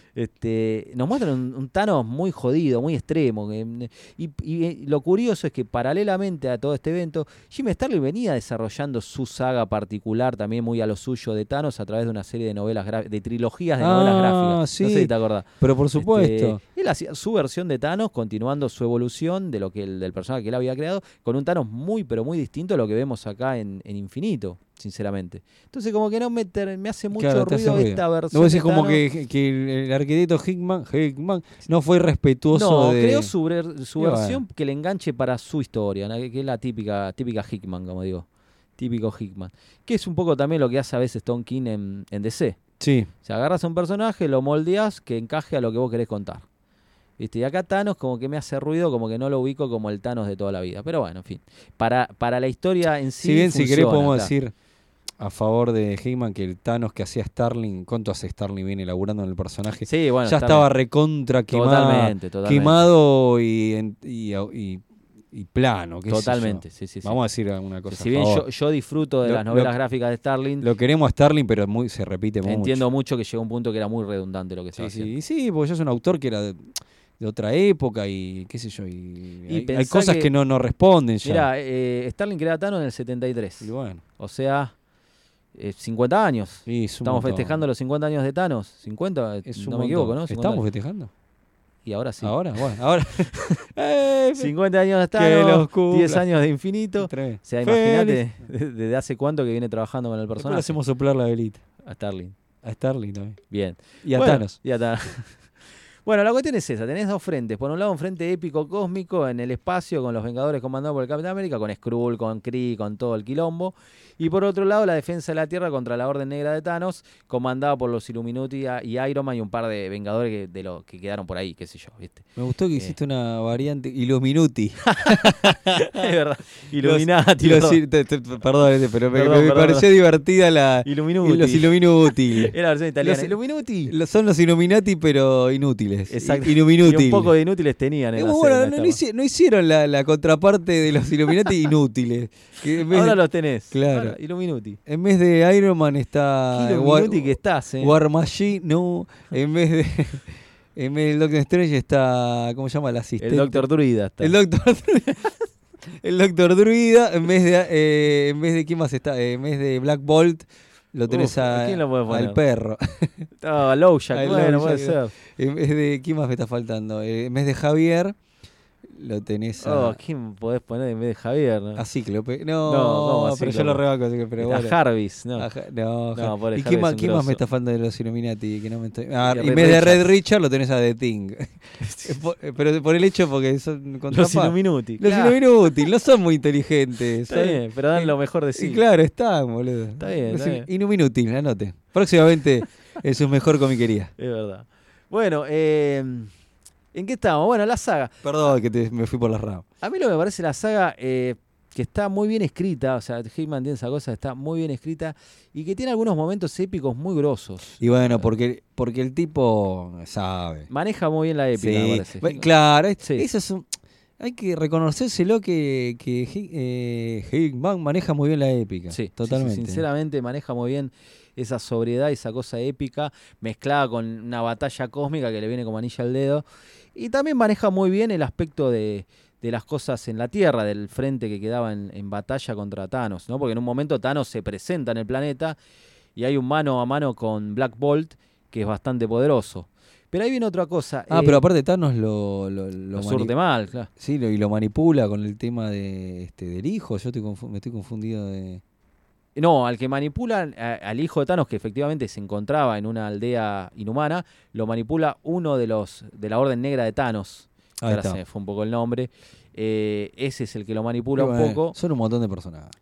este, nos muestran un, un Thanos muy jodido, muy extremo. que- y, y, eh, lo curioso es que paralelamente a todo este evento, Jim Starlin venía desarrollando su saga particular, también muy a lo suyo de Thanos, a través de una serie de novelas gra- de trilogías de novelas Ah, gráficas. sí. No sé si te acordás. Pero por supuesto. Este, él hacía su versión de Thanos, continuando su evolución de lo que el, del personaje que él había creado, con un Thanos muy, pero muy distinto a lo que vemos acá en, en Infinito, sinceramente. Entonces, como que no me, ter- me hace mucho Claro, te hace ruido ruido. esta versión. No, vos decís de como Thanos. que, que el arquitecto Hickman, Hickman no fue respetuoso No, de... creó su, ver- su Y bueno. versión que le enganche para su historia, ¿no? que, que es la típica, típica Hickman, como digo. Típico Hickman. Que es un poco también lo que hace a veces Tom King en, en D C. Sí, O sea, agarras a un personaje, lo moldeas que encaje a lo que vos querés contar. ¿Viste? Y acá Thanos como que me hace ruido, como que no lo ubico como el Thanos de toda la vida. Pero bueno, en fin. Para, para la historia en sí si bien si funciona, querés podemos claro. decir a favor de Hickman que el Thanos que hacía Starling, ¿cuánto hace Starling viene elaborando en el personaje? Sí, bueno, ya está estaba bien. recontra quemado, Totalmente, totalmente. quemado y, en- y, y- y plano. qué sé yo. Totalmente, sí, sí, sí. Vamos a decir alguna cosa. Si a bien favor. yo, yo disfruto de Lo- las novelas lo- gráficas de Starling, Lo queremos a Starling, pero muy, se repite mucho. entiendo mucho que llegó un punto que era muy redundante lo que estaba Sí, sí, haciendo. y sí, porque ya es un autor que era de, de otra época y qué sé yo. Y, Y hay, hay pensá cosas que, que- no, no responden ya. Mirá, eh, Starling crea a Thanos en el setenta y tres. Y bueno, O sea, eh, cincuenta años. sí, es un Estamos montón. festejando los cincuenta años de Thanos. cincuenta, Es un no me montón. equivoco, ¿no? cincuenta ¿Estamos años. festejando? Y ahora sí. Ahora, bueno, ahora. Eh, cincuenta años de Que los Thanos, cumpla. diez años de infinito. Tremendo. O sea, Feliz. imagínate de- desde hace cuánto que viene trabajando con el Después le personaje. hacemos soplar la velita. A Starling. A Starling también. Bien. Y a Bueno, Thanos. y a Thanos. Bueno, la cuestión es esa, tenés dos frentes. Por un lado, un frente épico cósmico en el espacio con los Vengadores comandados por el Capitán América, con Skrull, con Kree, con todo el quilombo. Y por otro lado, la defensa de la Tierra contra la Orden Negra de Thanos, comandada por los Illuminati y Iron Man y un par de Vengadores que, de los que quedaron por ahí, qué sé yo, ¿viste? Me gustó que Eh. hiciste una variante. Illuminuti. Es verdad. Illuminati. Los- perdón. te- te- perdón, este, pero me, Perdón, me perdón. pareció divertida la. Illuminuti. Los Illuminuti. Era la versión italiana. Los- Illuminati. Los- Son los Illuminati, pero inútiles. Exacto. I- Illuminuti. Y un poco de inútiles tenían. En Es la muy serie, bueno, en no, la no hici- no hicieron la, la contraparte de los Illuminati inútiles. Que en, vez Ahora de, los tenés. Claro. Ahora, Illuminuti. en vez de Iron Man está Qué War, Illuminuti que estás, eh. War Machine, no. En vez de. En vez del Doctor Strange está. ¿Cómo se llama? El asistente. El Doctor Druida está. El Doctor Druida. El Doctor Druida. En vez de. eh, en vez de. ¿Quién más está? Eh, en vez de Black Bolt. Lo tenés Uf, a, ¿a quién lo podés poner? al perro. Ah, Lowjack, Al bueno, Lowjack, puede ser. En vez de. ¿Quién más me está faltando? Eh, en vez de Javier. Lo tenés a. Oh, ¿quién podés poner en vez de Javier? No, a Cíclope. No, No, ¿cómo a pero yo Cíclope? lo rebanco, así que, pero a bueno. Jarvis, ¿no? Ajá, no, No, ja- pobre ¿Y Harry quién más, es un quién más grosso. me está faltando de los Illuminati? Que no me estoy... Ah, Y y Red en vez de Red Richard. Richard lo tenés a The Thing. Es por- pero por el hecho porque son Los contrapas. Illuminati. Los claro. Illuminati no son muy inteligentes. Está son- bien, pero dan lo mejor de Y sí. claro, están, boludo. Está bien, Los está Il- bien. Innuminuti, anote. Próximamente en su mejor comiquería. Es verdad. Bueno, eh, ¿en qué estamos? Bueno, la saga. Perdón que te- me fui por las ramas. A mí lo que me parece la saga eh, que está muy bien escrita, o sea, Hickman tiene esa cosa, está muy bien escrita y que tiene algunos momentos épicos muy grosos. Y bueno, porque, porque el tipo sabe. Maneja muy bien la épica, me Sí, parece. bueno, Hickman. claro, es- Sí. eso es un- hay que reconocérselo que, que Hick- eh, Hickman maneja muy bien la épica. Sí, sí, sí, totalmente. sinceramente maneja muy bien esa sobriedad, esa cosa épica, mezclada con una batalla cósmica que le viene como anilla al dedo. Y también maneja muy bien el aspecto de, de las cosas en la Tierra, del frente que quedaba en, en batalla contra Thanos, ¿no? Porque en un momento Thanos se presenta en el planeta y hay un mano a mano con Black Bolt que es bastante poderoso. Pero ahí viene otra cosa. Ah, eh, pero aparte Thanos lo, lo, lo lo mani- surte mal, claro. Sí, lo, y lo manipula con el tema de este del hijo. Yo estoy confu- me estoy confundido de. No, al que manipula, a- al hijo de Thanos, que efectivamente se encontraba en una aldea inhumana, lo manipula uno de los de la Orden Negra de Thanos. que Ahí ahora está. se me fue un poco el nombre. Eh, ese es el que lo Y manipula bueno, un poco. Son un montón de personajes.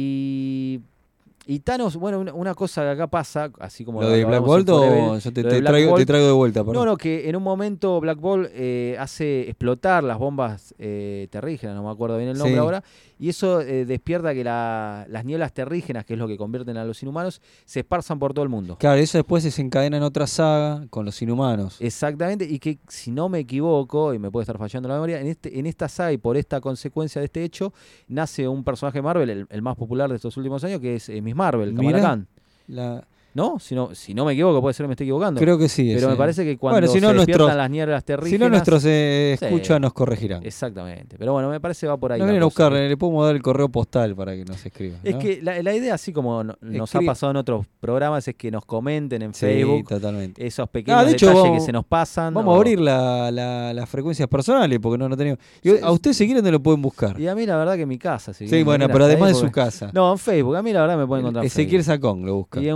Y, y Thanos, bueno, una, una cosa que acá pasa, así como ¿Lo de Black hablamos en Bolt o Forever, yo te, lo de te Black traigo, te Bolt- traigo de vuelta? Perdón. No, no, que en un momento Black Bolt eh, hace explotar las bombas eh, terrígenas, no me acuerdo bien el nombre Sí. ahora, y eso eh, despierta que la- las nieblas terrígenas, que es lo que convierten a los inhumanos, se esparzan por todo el mundo. Claro, eso después se desencadena en otra saga con los inhumanos. Exactamente, y que si no me equivoco, y me puede estar fallando la memoria, en, este, en esta saga y por esta consecuencia de este hecho, nace un personaje de Marvel, el, el más popular de estos últimos años, que es eh, Miss Marvel, Kamala Mirá. Khan. La- ¿No? Si no, si no me equivoco, puede ser que me esté equivocando. Creo que sí. pero ese. me parece que cuando Bueno, si no, se despiertan nuestros- las nieblas terrígenas... Si no, nuestros eh, Sí. escuchas nos corregirán. Exactamente. Pero bueno, me parece que va por ahí. Nos la vienen a cosa. buscar, le podemos dar el correo postal para que nos escriban. Es ¿no? que la, la idea, así como no- nos Escri- ha pasado en otros programas, es que nos comenten en Sí, Facebook totalmente. esos pequeños Ah, de hecho, detalles vamos- que se nos pasan. Vamos o- a abrir la, la- las frecuencias personales porque no, no tenemos. Y Sí, a ustedes si quieren no lo pueden buscar. Y a mí la verdad que en mi casa. Si Sí, quieren bueno, venir pero hasta además ahí, de su porque- casa. No, en Facebook. A mí la verdad me pueden encontrar en Ezequiel Facebook. Sacón lo busca. Y en WhatsApp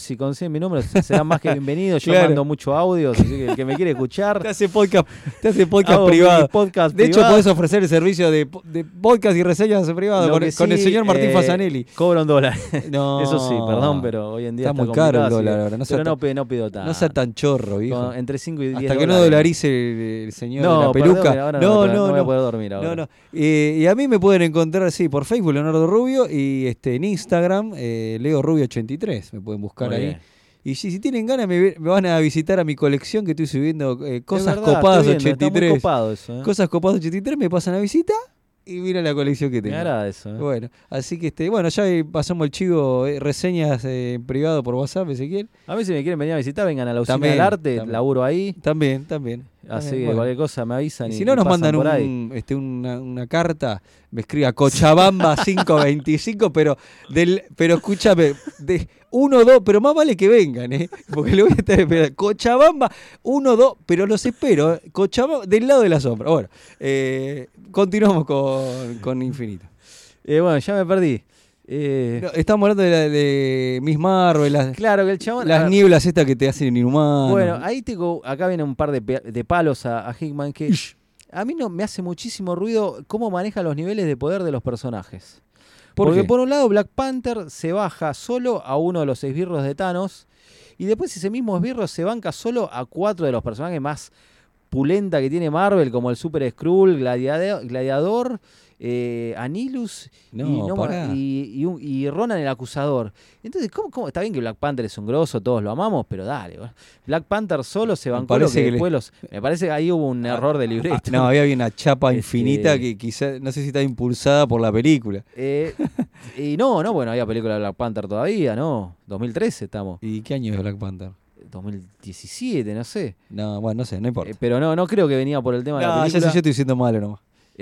si consiguen mi número serán más que bienvenidos. Yo Claro. mando mucho audio, así que el que me quiere escuchar. Te hace podcast, te hace podcast hago privado. mi podcast de hecho, privado. podés ofrecer el servicio de, de podcast y reseñas privado Lo con, que con el sí, señor Martín eh, Fasanelli. Cobra un dólar. No, Eso sí, perdón, pero hoy en día está está, muy caro el complicado, así dólar que- ahora. No sea, pero no, tan, pe- no pido tanto. no sea tan chorro, viejo. Con- entre cinco y diez Hasta que no dólares. dolarice el, el señor de No, la peluca. perdón, ahora no, no, no, no voy a no. poder dormir ahora. No, no. Eh, y a mí me pueden encontrar, sí, por Facebook, Leonardo Rubio, y este en Instagram, eh, Leo Rubio ochenta y tres. Me pueden buscar Muy ahí. bien. Y si, si tienen ganas, me, ve- me van a visitar a mi colección que estoy subiendo eh, Es cosas verdad, copadas estoy viendo, ochenta y está tres. muy copado eso, ¿eh? Cosas copadas ochenta y tres, me pasan a visita y mira la colección que Me tengo. agrada eso. ¿eh? Bueno, así que este, bueno, ya pasamos el chivo, eh, reseñas eh, en privado por WhatsApp, Ezequiel. A mí si me quieren venir a visitar, vengan a la usina También, del arte, también. laburo ahí. También, también. Así También, que bueno. cualquier cosa me avisan. Y Y, si no nos y pasan mandan por ahí. un, este, una, una carta, me escribe a Cochabamba quinientos veinticinco, pero del, pero escúchame, de uno, dos, pero más vale que vengan, ¿eh? Porque lo voy a estar esperando. Cochabamba, uno, dos, pero los espero, ¿eh? Cochabamba, del lado de la sombra. Bueno, eh, continuamos con, con Infinito. Eh, bueno, ya me perdí. Eh, No, estamos hablando de, la, de Miss Marvel, las, claro que el chabón. las a- nieblas estas que te hacen inhumano. Bueno, ahí tengo, acá viene un par de, pe- de palos a, a Hickman que a mí no me hace muchísimo ruido cómo maneja los niveles de poder de los personajes. ¿Por Porque qué? por un lado Black Panther se baja solo a uno de los esbirros de Thanos y después ese mismo esbirro se banca solo a cuatro de los personajes más pulenta que tiene Marvel, como el Super Skrull, Gladiador, Gladiador eh, Anilus No, y, no, pará. y, y un- y Ronan el Acusador. Entonces, ¿cómo, cómo? Está bien que Black Panther es un grosso, todos lo amamos, pero dale. bueno. Black Panther solo se Me bancó lo parece que que le- después los... Me parece que ahí hubo un error de libreto. Ah, no, había una chapa Este- infinita que quizás, no sé si está impulsada por la película. Eh, y no, no, bueno, había película de Black Panther todavía, ¿no? dos mil trece estamos. ¿Y qué año es Black Panther? dos mil diecisiete, no sé. No, bueno, no sé, no importa. Eh, pero no, no creo que venía por el tema de la no, ya película. sé, yo estoy diciendo malo nomás.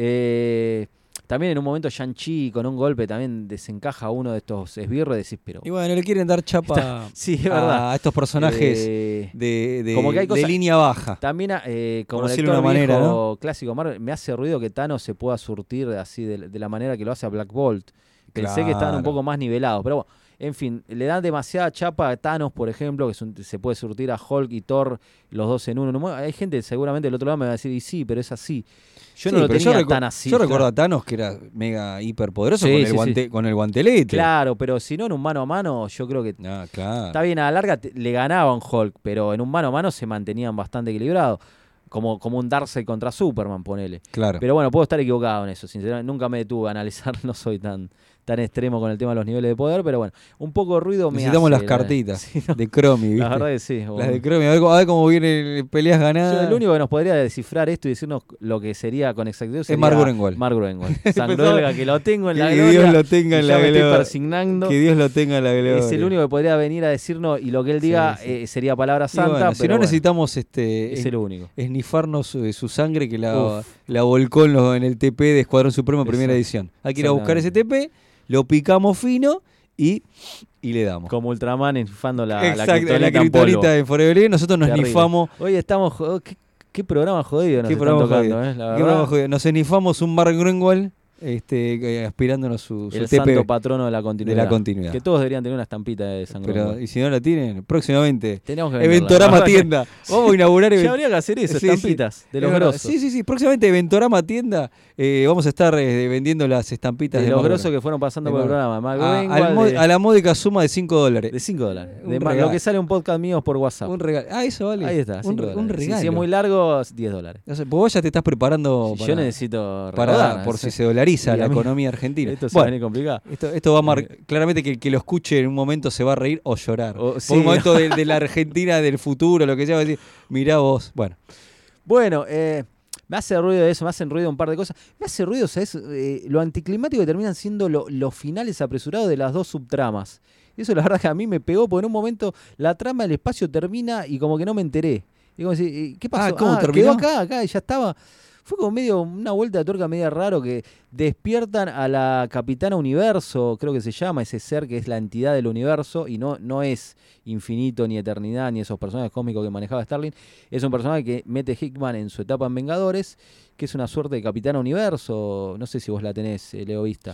Eh, también en un momento Shang-Chi con un golpe también desencaja uno de estos esbirros y decís, pero... Y bueno, le quieren dar chapa Sí, es verdad. a estos personajes Eh, de, de, como que hay de cosas- línea baja. También, eh, como Por lector decirlo de una manera, viejo ¿no? clásico Marvel, me hace ruido que Thanos se pueda surtir así de, de la manera que lo hace a Black Bolt. Pensé que estaban un Claro. poco más nivelados, pero bueno, en fin, le dan demasiada chapa a Thanos, por ejemplo, que es un- se puede surtir a Hulk y Thor los dos en uno. No, hay gente seguramente del otro lado me va a decir, y sí, pero es así. Yo no Sí, lo pero tenía recu- tan así. Yo claro. recuerdo a Thanos que era mega hiper poderoso Sí, con, el sí, guante, sí. con el guantelete. Claro, pero si no en un mano a mano, yo creo que No, claro. está bien, a la larga te- le ganaban Hulk, pero en un mano a mano se mantenían bastante equilibrados. Como, como un Darkseid contra Superman, ponele. Claro. Pero bueno, puedo estar equivocado en eso, sinceramente. Nunca me detuve a analizar, no soy tan, tan extremo con el tema de los niveles de poder, pero bueno, un poco de ruido me Necesitamos hace, las la- cartitas Sí, no, de Cromi, ¿viste? la verdad que sí. Las bueno. de Cromi, a ver, cómo- a ver cómo vienen peleas Yo, ganadas. el único que nos podría descifrar esto y decirnos lo que sería con exactitud sería Mark Gruenwald. Mark Gruenwald. Sangruelga, que lo tengo en la que gloria. Dios lo tenga y en ya la me estoy gloria. persignando. Que Dios lo tenga en la gloria. Es el único que podría venir a decirnos y lo que él diga Sí, sí. eh, sería palabra Y santa. bueno, si pero no bueno, necesitamos este es es- el único. esnifarnos su, su sangre que la, Uf. la volcó en, los- en el T P de Escuadrón Supremo primera Exacto. edición. Hay que ir a buscar ese T Exactamente. P, lo picamos fino y, y le damos. Como Ultraman enchufando la, la Exacto, la kriptonita en polvo. criptonita de Forever Alien, nosotros nos Terrible. esnifamos. Hoy estamos. jo- ¿Qué, qué programa jodido nos ¿Qué están programa tocando, jodido? eh? La ¿Qué verdad, programa jodido? Nos esnifamos un Mark Gruenwald este, eh, aspirándonos su, su el T P santo patrono de la continuidad. de la continuidad. Que todos deberían tener una estampita de San Pero, Gruenwald. y si no la tienen, próximamente. Tenemos que venderla, Eventorama la verdad que- Tienda. Vamos a inaugurar Ya Event- habría que hacer eso, Sí, estampitas de Es los verdad. grosos. Sí, sí, sí. Próximamente Eventorama Tienda. eh, vamos a estar eh, vendiendo las estampitas de de, los Mark grosos que fueron pasando de por el Mark. programa. Mark a, Gruenwald al mo- de, a la módica suma de cinco dólares. de cinco dólares. Un De Mar- regalo. lo que sale un podcast mío por WhatsApp. Un regalo. Ah, eso vale. Ahí está, Un, cinco re- dólares. un Si- regalo. Si, es muy largo, diez dólares. No sé, pues vos ya te estás preparando Si para, yo necesito para recaudar, por ¿sí? si se dolariza Y la a mí- economía argentina. Esto se va a Bueno, venir complicado. esto, esto va a mar- Eh. claramente que el que lo escuche en un momento se va a reír o llorar. O- Por sí, un momento de, de la Argentina del futuro, lo que sea, va a decir, mirá vos. Bueno, Bueno, eh, me hace ruido eso, me hacen ruido un par de cosas. Me hace ruido, ¿sabes? Eh, lo anticlimático que terminan siendo lo- los finales apresurados de las dos subtramas. Eso la verdad que a mí me pegó, porque en un momento la trama del espacio termina y como que no me enteré. Y como decir, eh, ¿qué pasó? Ah, ¿cómo quedó terminó? acá, acá, y ya estaba. Fue como medio una vuelta de tuerca media raro que despiertan a la Capitana Universo, creo que se llama, ese ser que es la entidad del universo y no, no es infinito ni eternidad ni esos personajes cósmicos que manejaba Starling. Es un personaje que mete Hickman en su etapa en Vengadores, que es una suerte de Capitana Universo. No sé si vos la tenés, eh, Leo Vista.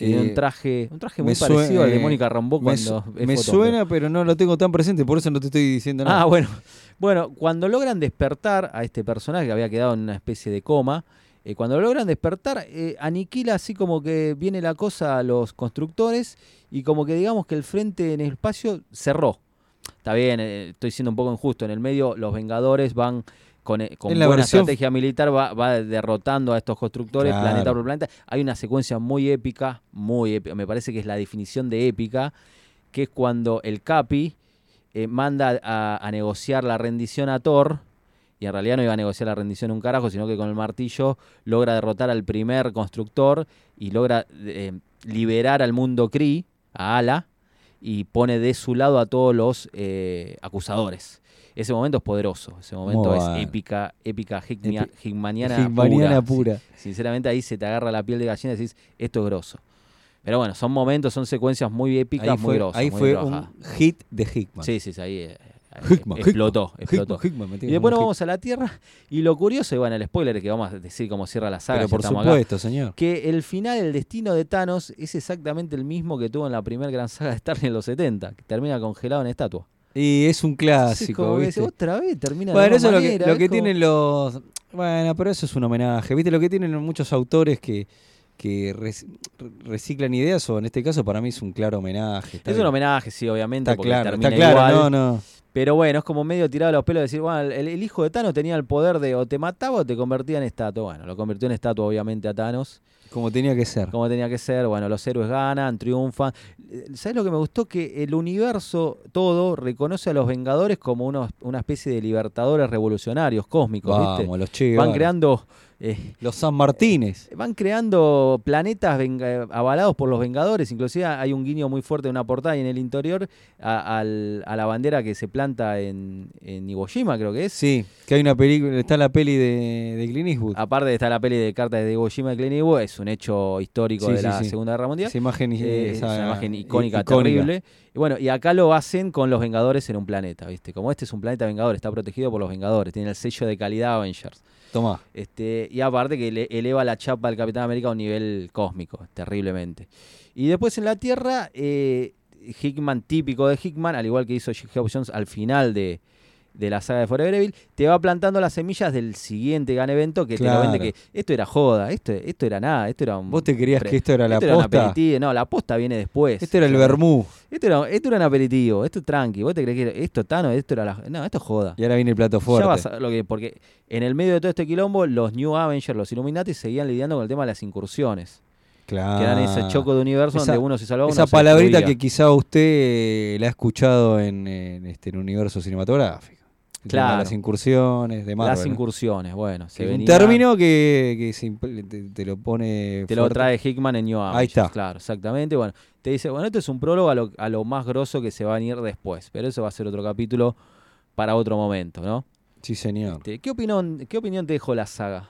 Tenía Eh, un traje, un traje muy me parecido sue- al de eh, Mónica Rambeau Me, cuando su- es me fotón, suena, pero no lo tengo tan presente, por eso no te estoy diciendo nada. Ah, bueno. Bueno, cuando logran despertar a este personaje que había quedado en una especie de coma, eh, cuando lo logran despertar, eh, aniquila así como que viene la cosa a los constructores y como que digamos que el frente en el espacio cerró. Está bien, eh, estoy siendo un poco injusto. En el medio los Vengadores van con, eh, con En la buena versión- estrategia militar, va, va derrotando a estos constructores Claro. planeta por planeta. Hay una secuencia muy épica, muy épica, me parece que es la definición de épica, que es cuando el Capi eh, manda a, a negociar la rendición a Thor, y en realidad no iba a negociar la rendición un carajo, sino que con el martillo logra derrotar al primer constructor y logra eh, liberar al mundo Kree, a Ala, y pone de su lado a todos los eh, acusadores. Ese momento es poderoso, ese momento Muy es bueno. épica, épica Hickmania- Epi- Hickmaniana Hickmaniana pura. pura. Sí, sinceramente ahí se te agarra la piel de gallina y decís, esto es grosso. Pero bueno, son momentos, son secuencias muy épicas, Ahí muy fue, grosas. ahí muy fue bien un trabajadas. hit de Hickman. Sí, sí, sí, ahí eh, Hickman, explotó, Hickman, explotó. Hickman, Hickman, me Y tiene después nos un hit. vamos a la Tierra y lo curioso, y bueno, el spoiler es que vamos a decir cómo cierra la saga, Pero ya por estamos acá, supuesto, señor. que el final, el destino de Thanos es exactamente el mismo que tuvo en la primera gran saga de Star Trek en los setenta, que termina congelado en estatua. Y es un Es clásico, como que ¿viste? dice, otra vez termina de Bueno, la eso es lo que, manera, lo es que como- tienen los... Bueno, pero eso es un homenaje. ¿Viste? Lo que tienen muchos autores que, que rec- reciclan ideas, o en este caso para mí es un claro homenaje. Está Es un bien. homenaje, sí, obviamente, Está porque claro, termina está claro, igual. no, no. Pero bueno, es como medio tirado a los pelos de decir, bueno, el, el hijo de Thanos tenía el poder de o te mataba o te convertía en estatua. Bueno, lo convirtió en estatua, obviamente, a Thanos, Como tenía que ser. como tenía que ser. Bueno, los héroes ganan, triunfan. Eh, ¿Sabes lo que me gustó? Que el universo todo reconoce a los Vengadores como unos, una especie de libertadores revolucionarios cósmicos, ¿viste? Vamos, los Che Van Guevara. creando... eh, Los San Martínez. Van creando planetas venga- avalados por los Vengadores. Inclusive hay un guiño muy fuerte en una portada y en el interior a, al- a la bandera que se planta en, en Iwo Jima, creo que es. Sí, que hay una película, está la peli de, de Clint Eastwood. Aparte está la peli de cartas de Iwo Jima de Clint Eastwood, es un hecho histórico Sí, de sí, la sí. Segunda Guerra Mundial. Esa imagen, Eh, es esa- una imagen icónica, i- terrible. Y bueno, y acá lo hacen con los Vengadores en un planeta, ¿viste? Como este es un planeta Vengador, está protegido por los Vengadores, tiene el sello de calidad Avengers. Tomá. Este, y aparte que le eleva la chapa del Capitán América a un nivel cósmico, terriblemente. Y después en la Tierra, eh, Hickman, típico de Hickman, al igual que hizo Geoff Jones al final de, de la saga de Forever Evil, te va plantando las semillas del siguiente gran evento que te Claro. lo vende que esto era joda, esto, esto era nada, esto era un... ¿Vos te creías pre- que esto era la esto era un posta? aperitivo. No, la posta viene después. Este era el O sea, vermú. Esto era, esto era un aperitivo, esto es tranqui. ¿Vos te crees que era- esto Tano, esto era la... No, esto es joda. Y ahora viene el plato Ya fuerte. vas a ver lo que, porque en el medio de todo este quilombo, los New Avengers, los Illuminati, seguían lidiando con el tema de las incursiones. Claro. Que eran ese choco de universo Esa- donde uno se salvaba, Esa uno se palabrita que destruía. quizá usted eh, la ha escuchado en, en este en universo cinematográfico. El tema de Claro. las incursiones de Marvel. Las ¿no? incursiones, bueno. Se Que es un venía- término que, que se impl- te, te lo pone. Te lo fuerte. trae Hickman en New Avengers. Ahí está. Claro, exactamente. Bueno, te dice, bueno, esto es un prólogo a lo, a lo más grosso que se va a venir después. Pero eso va a ser otro capítulo para otro momento, ¿no? Sí, señor. Este, ¿Qué opinión, qué opinión te dejó la saga?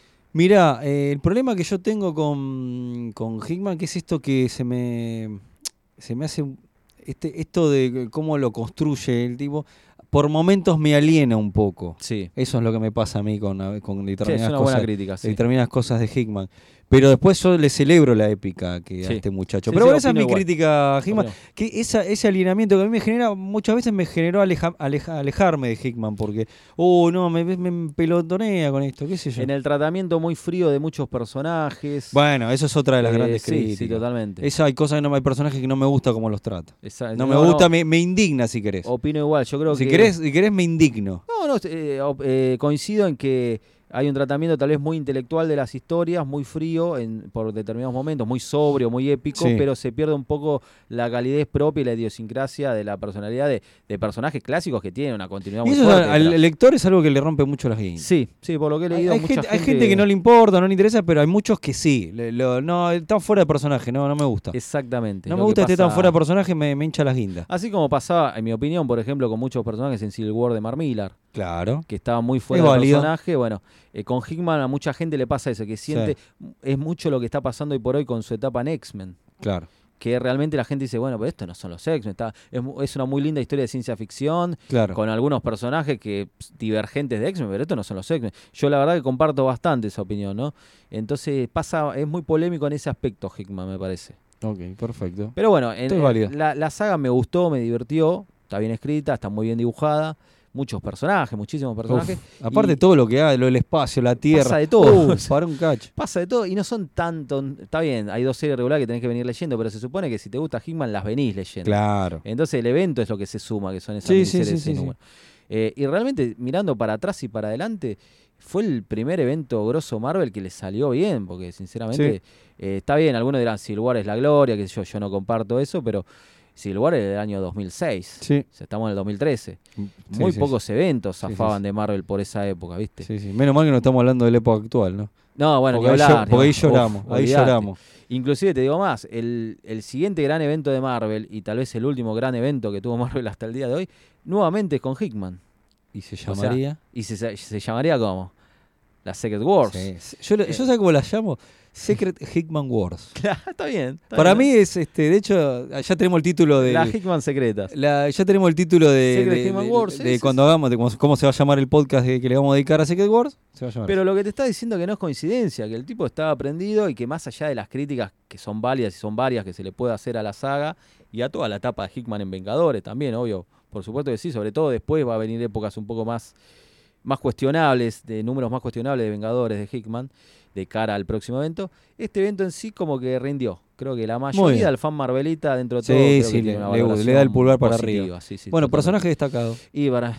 Mirá, eh, el problema que yo tengo con, con Hickman, que es esto que se me, se me hace, un- este, esto de cómo lo construye el tipo, por momentos me aliena un poco. Sí. Eso es lo que me pasa a mí con, con Sí, es determinadas una buena cosas. crítica, sí. determinadas cosas de Hickman. Pero después yo le celebro la épica que a Sí. este muchacho. Sí, Pero sí, bueno, esa es mi opino igual. crítica a Hickman. Opino. Que esa, ese alineamiento que a mí me genera, muchas veces me generó aleja- aleja- alejarme de Hickman, porque, oh, no, me, me pelotonea con esto, qué sé yo. En el tratamiento muy frío de muchos personajes. Bueno, eso es otra de las Eh, grandes sí, críticas. sí, totalmente. Eso hay cosas que no hay personajes que no me gusta cómo los trata. Esa- No me gusta, Me, me indigna si querés. Opino igual, yo creo si que... querés, si querés me indigno. No, no, eh, op- eh, coincido en que hay un tratamiento tal vez muy intelectual de las historias, muy frío en, por determinados momentos, muy sobrio, muy épico, Sí. pero se pierde un poco la calidez propia y la idiosincrasia de la personalidad de, de personajes clásicos que tienen una continuidad Y muy eso fuerte. al, detrás. al lector es algo que le rompe mucho las guindas. Sí, sí, por lo que he Hay, leído, hay mucha gente, hay gente que no le importa, no le interesa, pero hay muchos que sí. Le- lo- no, están fuera de personaje, no, no me gusta. Exactamente. No lo me gusta que que esté tan pasa- fuera de personaje, me, me hincha las guindas. Así como pasaba, en mi opinión, por ejemplo, con muchos personajes en Civil War de Mark Millar, Claro. que estaba muy fuera Es del válido. personaje. Bueno, eh, con Hickman a mucha gente le pasa eso, que siente, es mucho lo que está pasando hoy por hoy con su etapa en X-Men. Claro. que realmente la gente dice, bueno, pero esto no son los X-Men, está, es, es una muy linda historia de ciencia ficción, Claro. con algunos personajes que divergentes de X-Men, pero estos no son los X-Men. Yo la verdad que comparto bastante esa opinión, ¿no? Entonces pasa, es muy polémico en ese aspecto Hickman, me parece. Ok, perfecto. Pero bueno, en, Esto es válido. en la, la saga me gustó, me divirtió, está bien escrita, está muy bien dibujada, muchos personajes, muchísimos personajes. Uf, aparte y todo lo que hay, lo del espacio, la tierra. pasa de todo. Uf, para un cacho. Pasa de todo y no son tanto, está bien, hay dos series regulares que tenés que venir leyendo, pero se supone que si te gusta Hickman las venís leyendo. Claro. Entonces el evento es lo que se suma, que son esas Sí, sí, miniseries sí, de sí, seis sí. números. Eh, y realmente, mirando para atrás y para adelante, fue el primer evento grosso Marvel que le salió bien, porque sinceramente eh, está bien, algunos dirán Civil War es la gloria, que yo, yo no comparto eso, pero Civil War es del año dos mil seis, Sí. o sea, estamos en el dos mil trece. Sí, Muy sí, pocos eventos Sí, sí, zafaban sí. de Marvel por esa época, ¿viste? Sí, sí. Menos mal que no estamos hablando de la época actual, ¿no? No, bueno, porque ni ahí, hablar, llo- porque ahí Uf, lloramos, ahí olvidate. lloramos. Inclusive te digo más, el, el siguiente gran evento de Marvel, y tal vez el último gran evento que tuvo Marvel hasta el día de hoy, nuevamente es con Hickman. ¿Y se sea, llamaría? Y se, se llamaría como la Secret Wars. Sí. Yo, le- yo sé cómo la llamo. Secret Hickman Wars. Claro, está bien. está Para bien, mí es, este, de hecho, ya tenemos el título ¿no? de... Las Hickman secretas. La- ya tenemos el título de, Secret de- Hickman de- Wars, de sí, cuando sí, hagamos, de cómo, cómo se va a llamar el podcast de- que le vamos a dedicar a Secret Wars. Se va a llamar Pero lo que te está diciendo que no es coincidencia, que el tipo estaba aprendido y que más allá de las críticas que son válidas y son varias que se le puede hacer a la saga y a toda la etapa de Hickman en Vengadores también, obvio, por supuesto que sí, sobre todo después va a venir épocas un poco más, más cuestionables, de números más cuestionables de Vengadores de Hickman, de cara al próximo evento. Este evento en sí como que rindió. Creo que la Muy mayoría bien. del fan Marvelita dentro de Sí, todo creo sí, que le- tiene una le- le valoración da el pulgar para positiva, arriba. sí, sí, Bueno, totalmente. personaje destacado. Y para,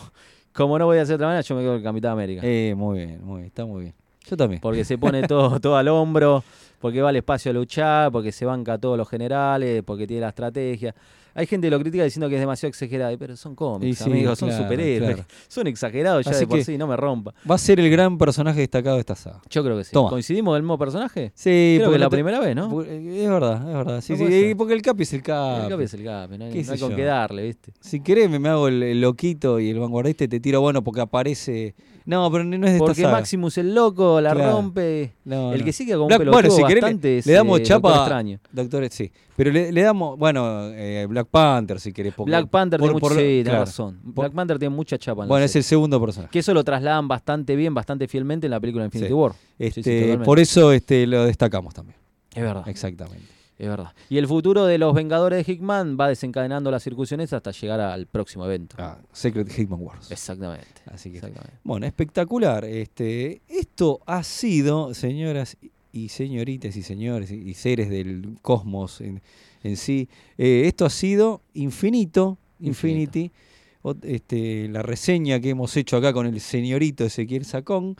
como no voy a hacer de otra manera, yo me quedo con el Capitán América. Eh, muy bien, muy bien, está muy bien. Yo también. Porque se pone todo, todo al hombro, porque va al espacio a luchar, porque se banca a todos los generales, porque tiene la estrategia. Hay gente que lo critica diciendo que es demasiado exagerado, pero son cómics, Y sí, amigos, son claro, superhéroes. claro. Son exagerados ya Así de por que- sí, no me rompa. Va a ser el gran personaje destacado de esta saga. Yo creo que sí. Toma. ¿Coincidimos del mismo personaje? Sí, Creo que es la no te- primera vez, ¿no? porque- Es verdad, es verdad. Sí, No sí, puede ser. porque el Capi es el Capi. El Capi es el Capi, no hay, qué no hay sé con yo. qué darle, ¿viste? Si querés me, me hago el, el loquito y el vanguardista y te tiro bueno porque aparece... No, pero no es de Porque esta saga. Maximus el loco la Claro. rompe. No, el no. que sí que con un Black- pelotudo bueno, si querés, bastante es, le damos eh, chapa Doctor Extraño. Doctor, sí. Pero le, le damos, bueno, eh, Black Panther si querés. porque- Black Panther por- tiene mucho, por- sí, tenés claro. razón. Por- Black Panther tiene mucha chapa en la Bueno, es serie. el segundo personaje. Que eso lo trasladan bastante bien, bastante fielmente en la película Infinity Sí. War. Este, Sí, sí, totalmente. por eso este, lo destacamos también. Es verdad, Exactamente. es verdad. Y el futuro de los Vengadores de Hickman va desencadenando las circunstancias hasta llegar al próximo evento. Ah, Secret Hickman Wars. Exactamente. Así que, Exactamente. bueno, espectacular. Este, esto ha sido, señoras y señoritas y señores y, y seres del cosmos en, en sí, eh, esto ha sido Infinito, Infinito. Infinity, o- este, la reseña que hemos hecho acá con el señorito Ezequiel Sacón.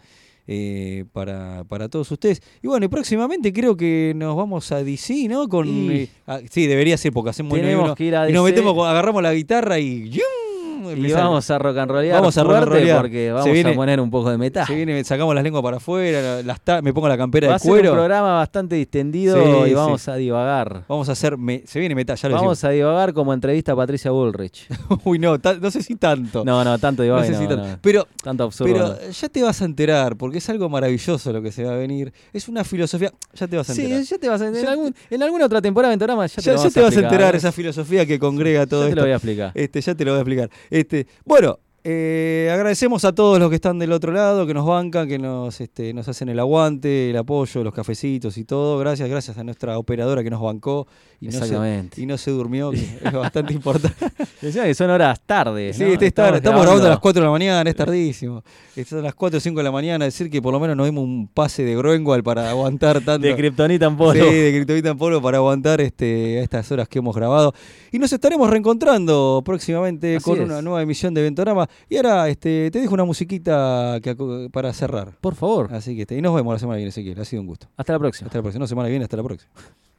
eh, para, para todos ustedes. Y bueno, y próximamente creo que nos vamos a D C, ¿no? Con, Y- eh, ah, sí, debería ser porque hacemos Tenemos y nos- que ir a y nos D C. metemos, con- agarramos la guitarra y ¡yum! Y Empieza- vamos a rock and rollear Vamos a rock and fuerte rollear. porque Se vamos viene- a poner un poco de metal. Se viene, sacamos las lenguas para afuera, las ta- me pongo la campera Va de a ser un cuero. programa bastante distendido Sí, y vamos sí. a divagar. Vamos a hacer, me- se viene metal, ya lo Vamos a divagar como entrevista a Patricia Bullrich. decimos. Uy, no, ta- no sé si tanto. No, no, tanto No divague, sé no, si tanto. no. Pero, Tanto absurdo. pero no. ya te vas a enterar, porque es algo maravilloso lo que se va a venir. Es una filosofía, ya te vas a enterar. Sí, ya te vas a enterar. En, Ya algún- en alguna otra temporada de Ventorama ya te ya, lo ya vamos te vas a explicar, enterar ¿no? esa filosofía que congrega todo Ya te esto. lo voy a explicar. Este, ya te lo voy a explicar. Este, bueno, eh, agradecemos a todos los que están del otro lado, que nos bancan, que nos, este, nos hacen el aguante, el apoyo, los cafecitos y todo. Gracias, gracias a nuestra operadora que nos bancó y no se, Exactamente. y no se durmió, que es bastante importante. Decía que son horas tarde. Sí, ¿no? este está- estamos grabando a las cuatro. cuatro de la mañana, es tardísimo. Son a las cuatro o cinco de la mañana, decir que por lo menos nos dimos un pase de Groenwald para aguantar tanto. De Kryptonita en polvo. Sí, de Kryptonita en polvo para aguantar este, a estas horas que hemos grabado. Y nos estaremos reencontrando próximamente Así con es. una nueva emisión de Ventorama. Y ahora este, te dejo una musiquita que, aco- para cerrar. Por favor. Así que este, y nos vemos la semana que viene, Ezequiel. Ha sido un gusto. Hasta la próxima. Hasta la próxima. No, semana que viene, hasta la próxima.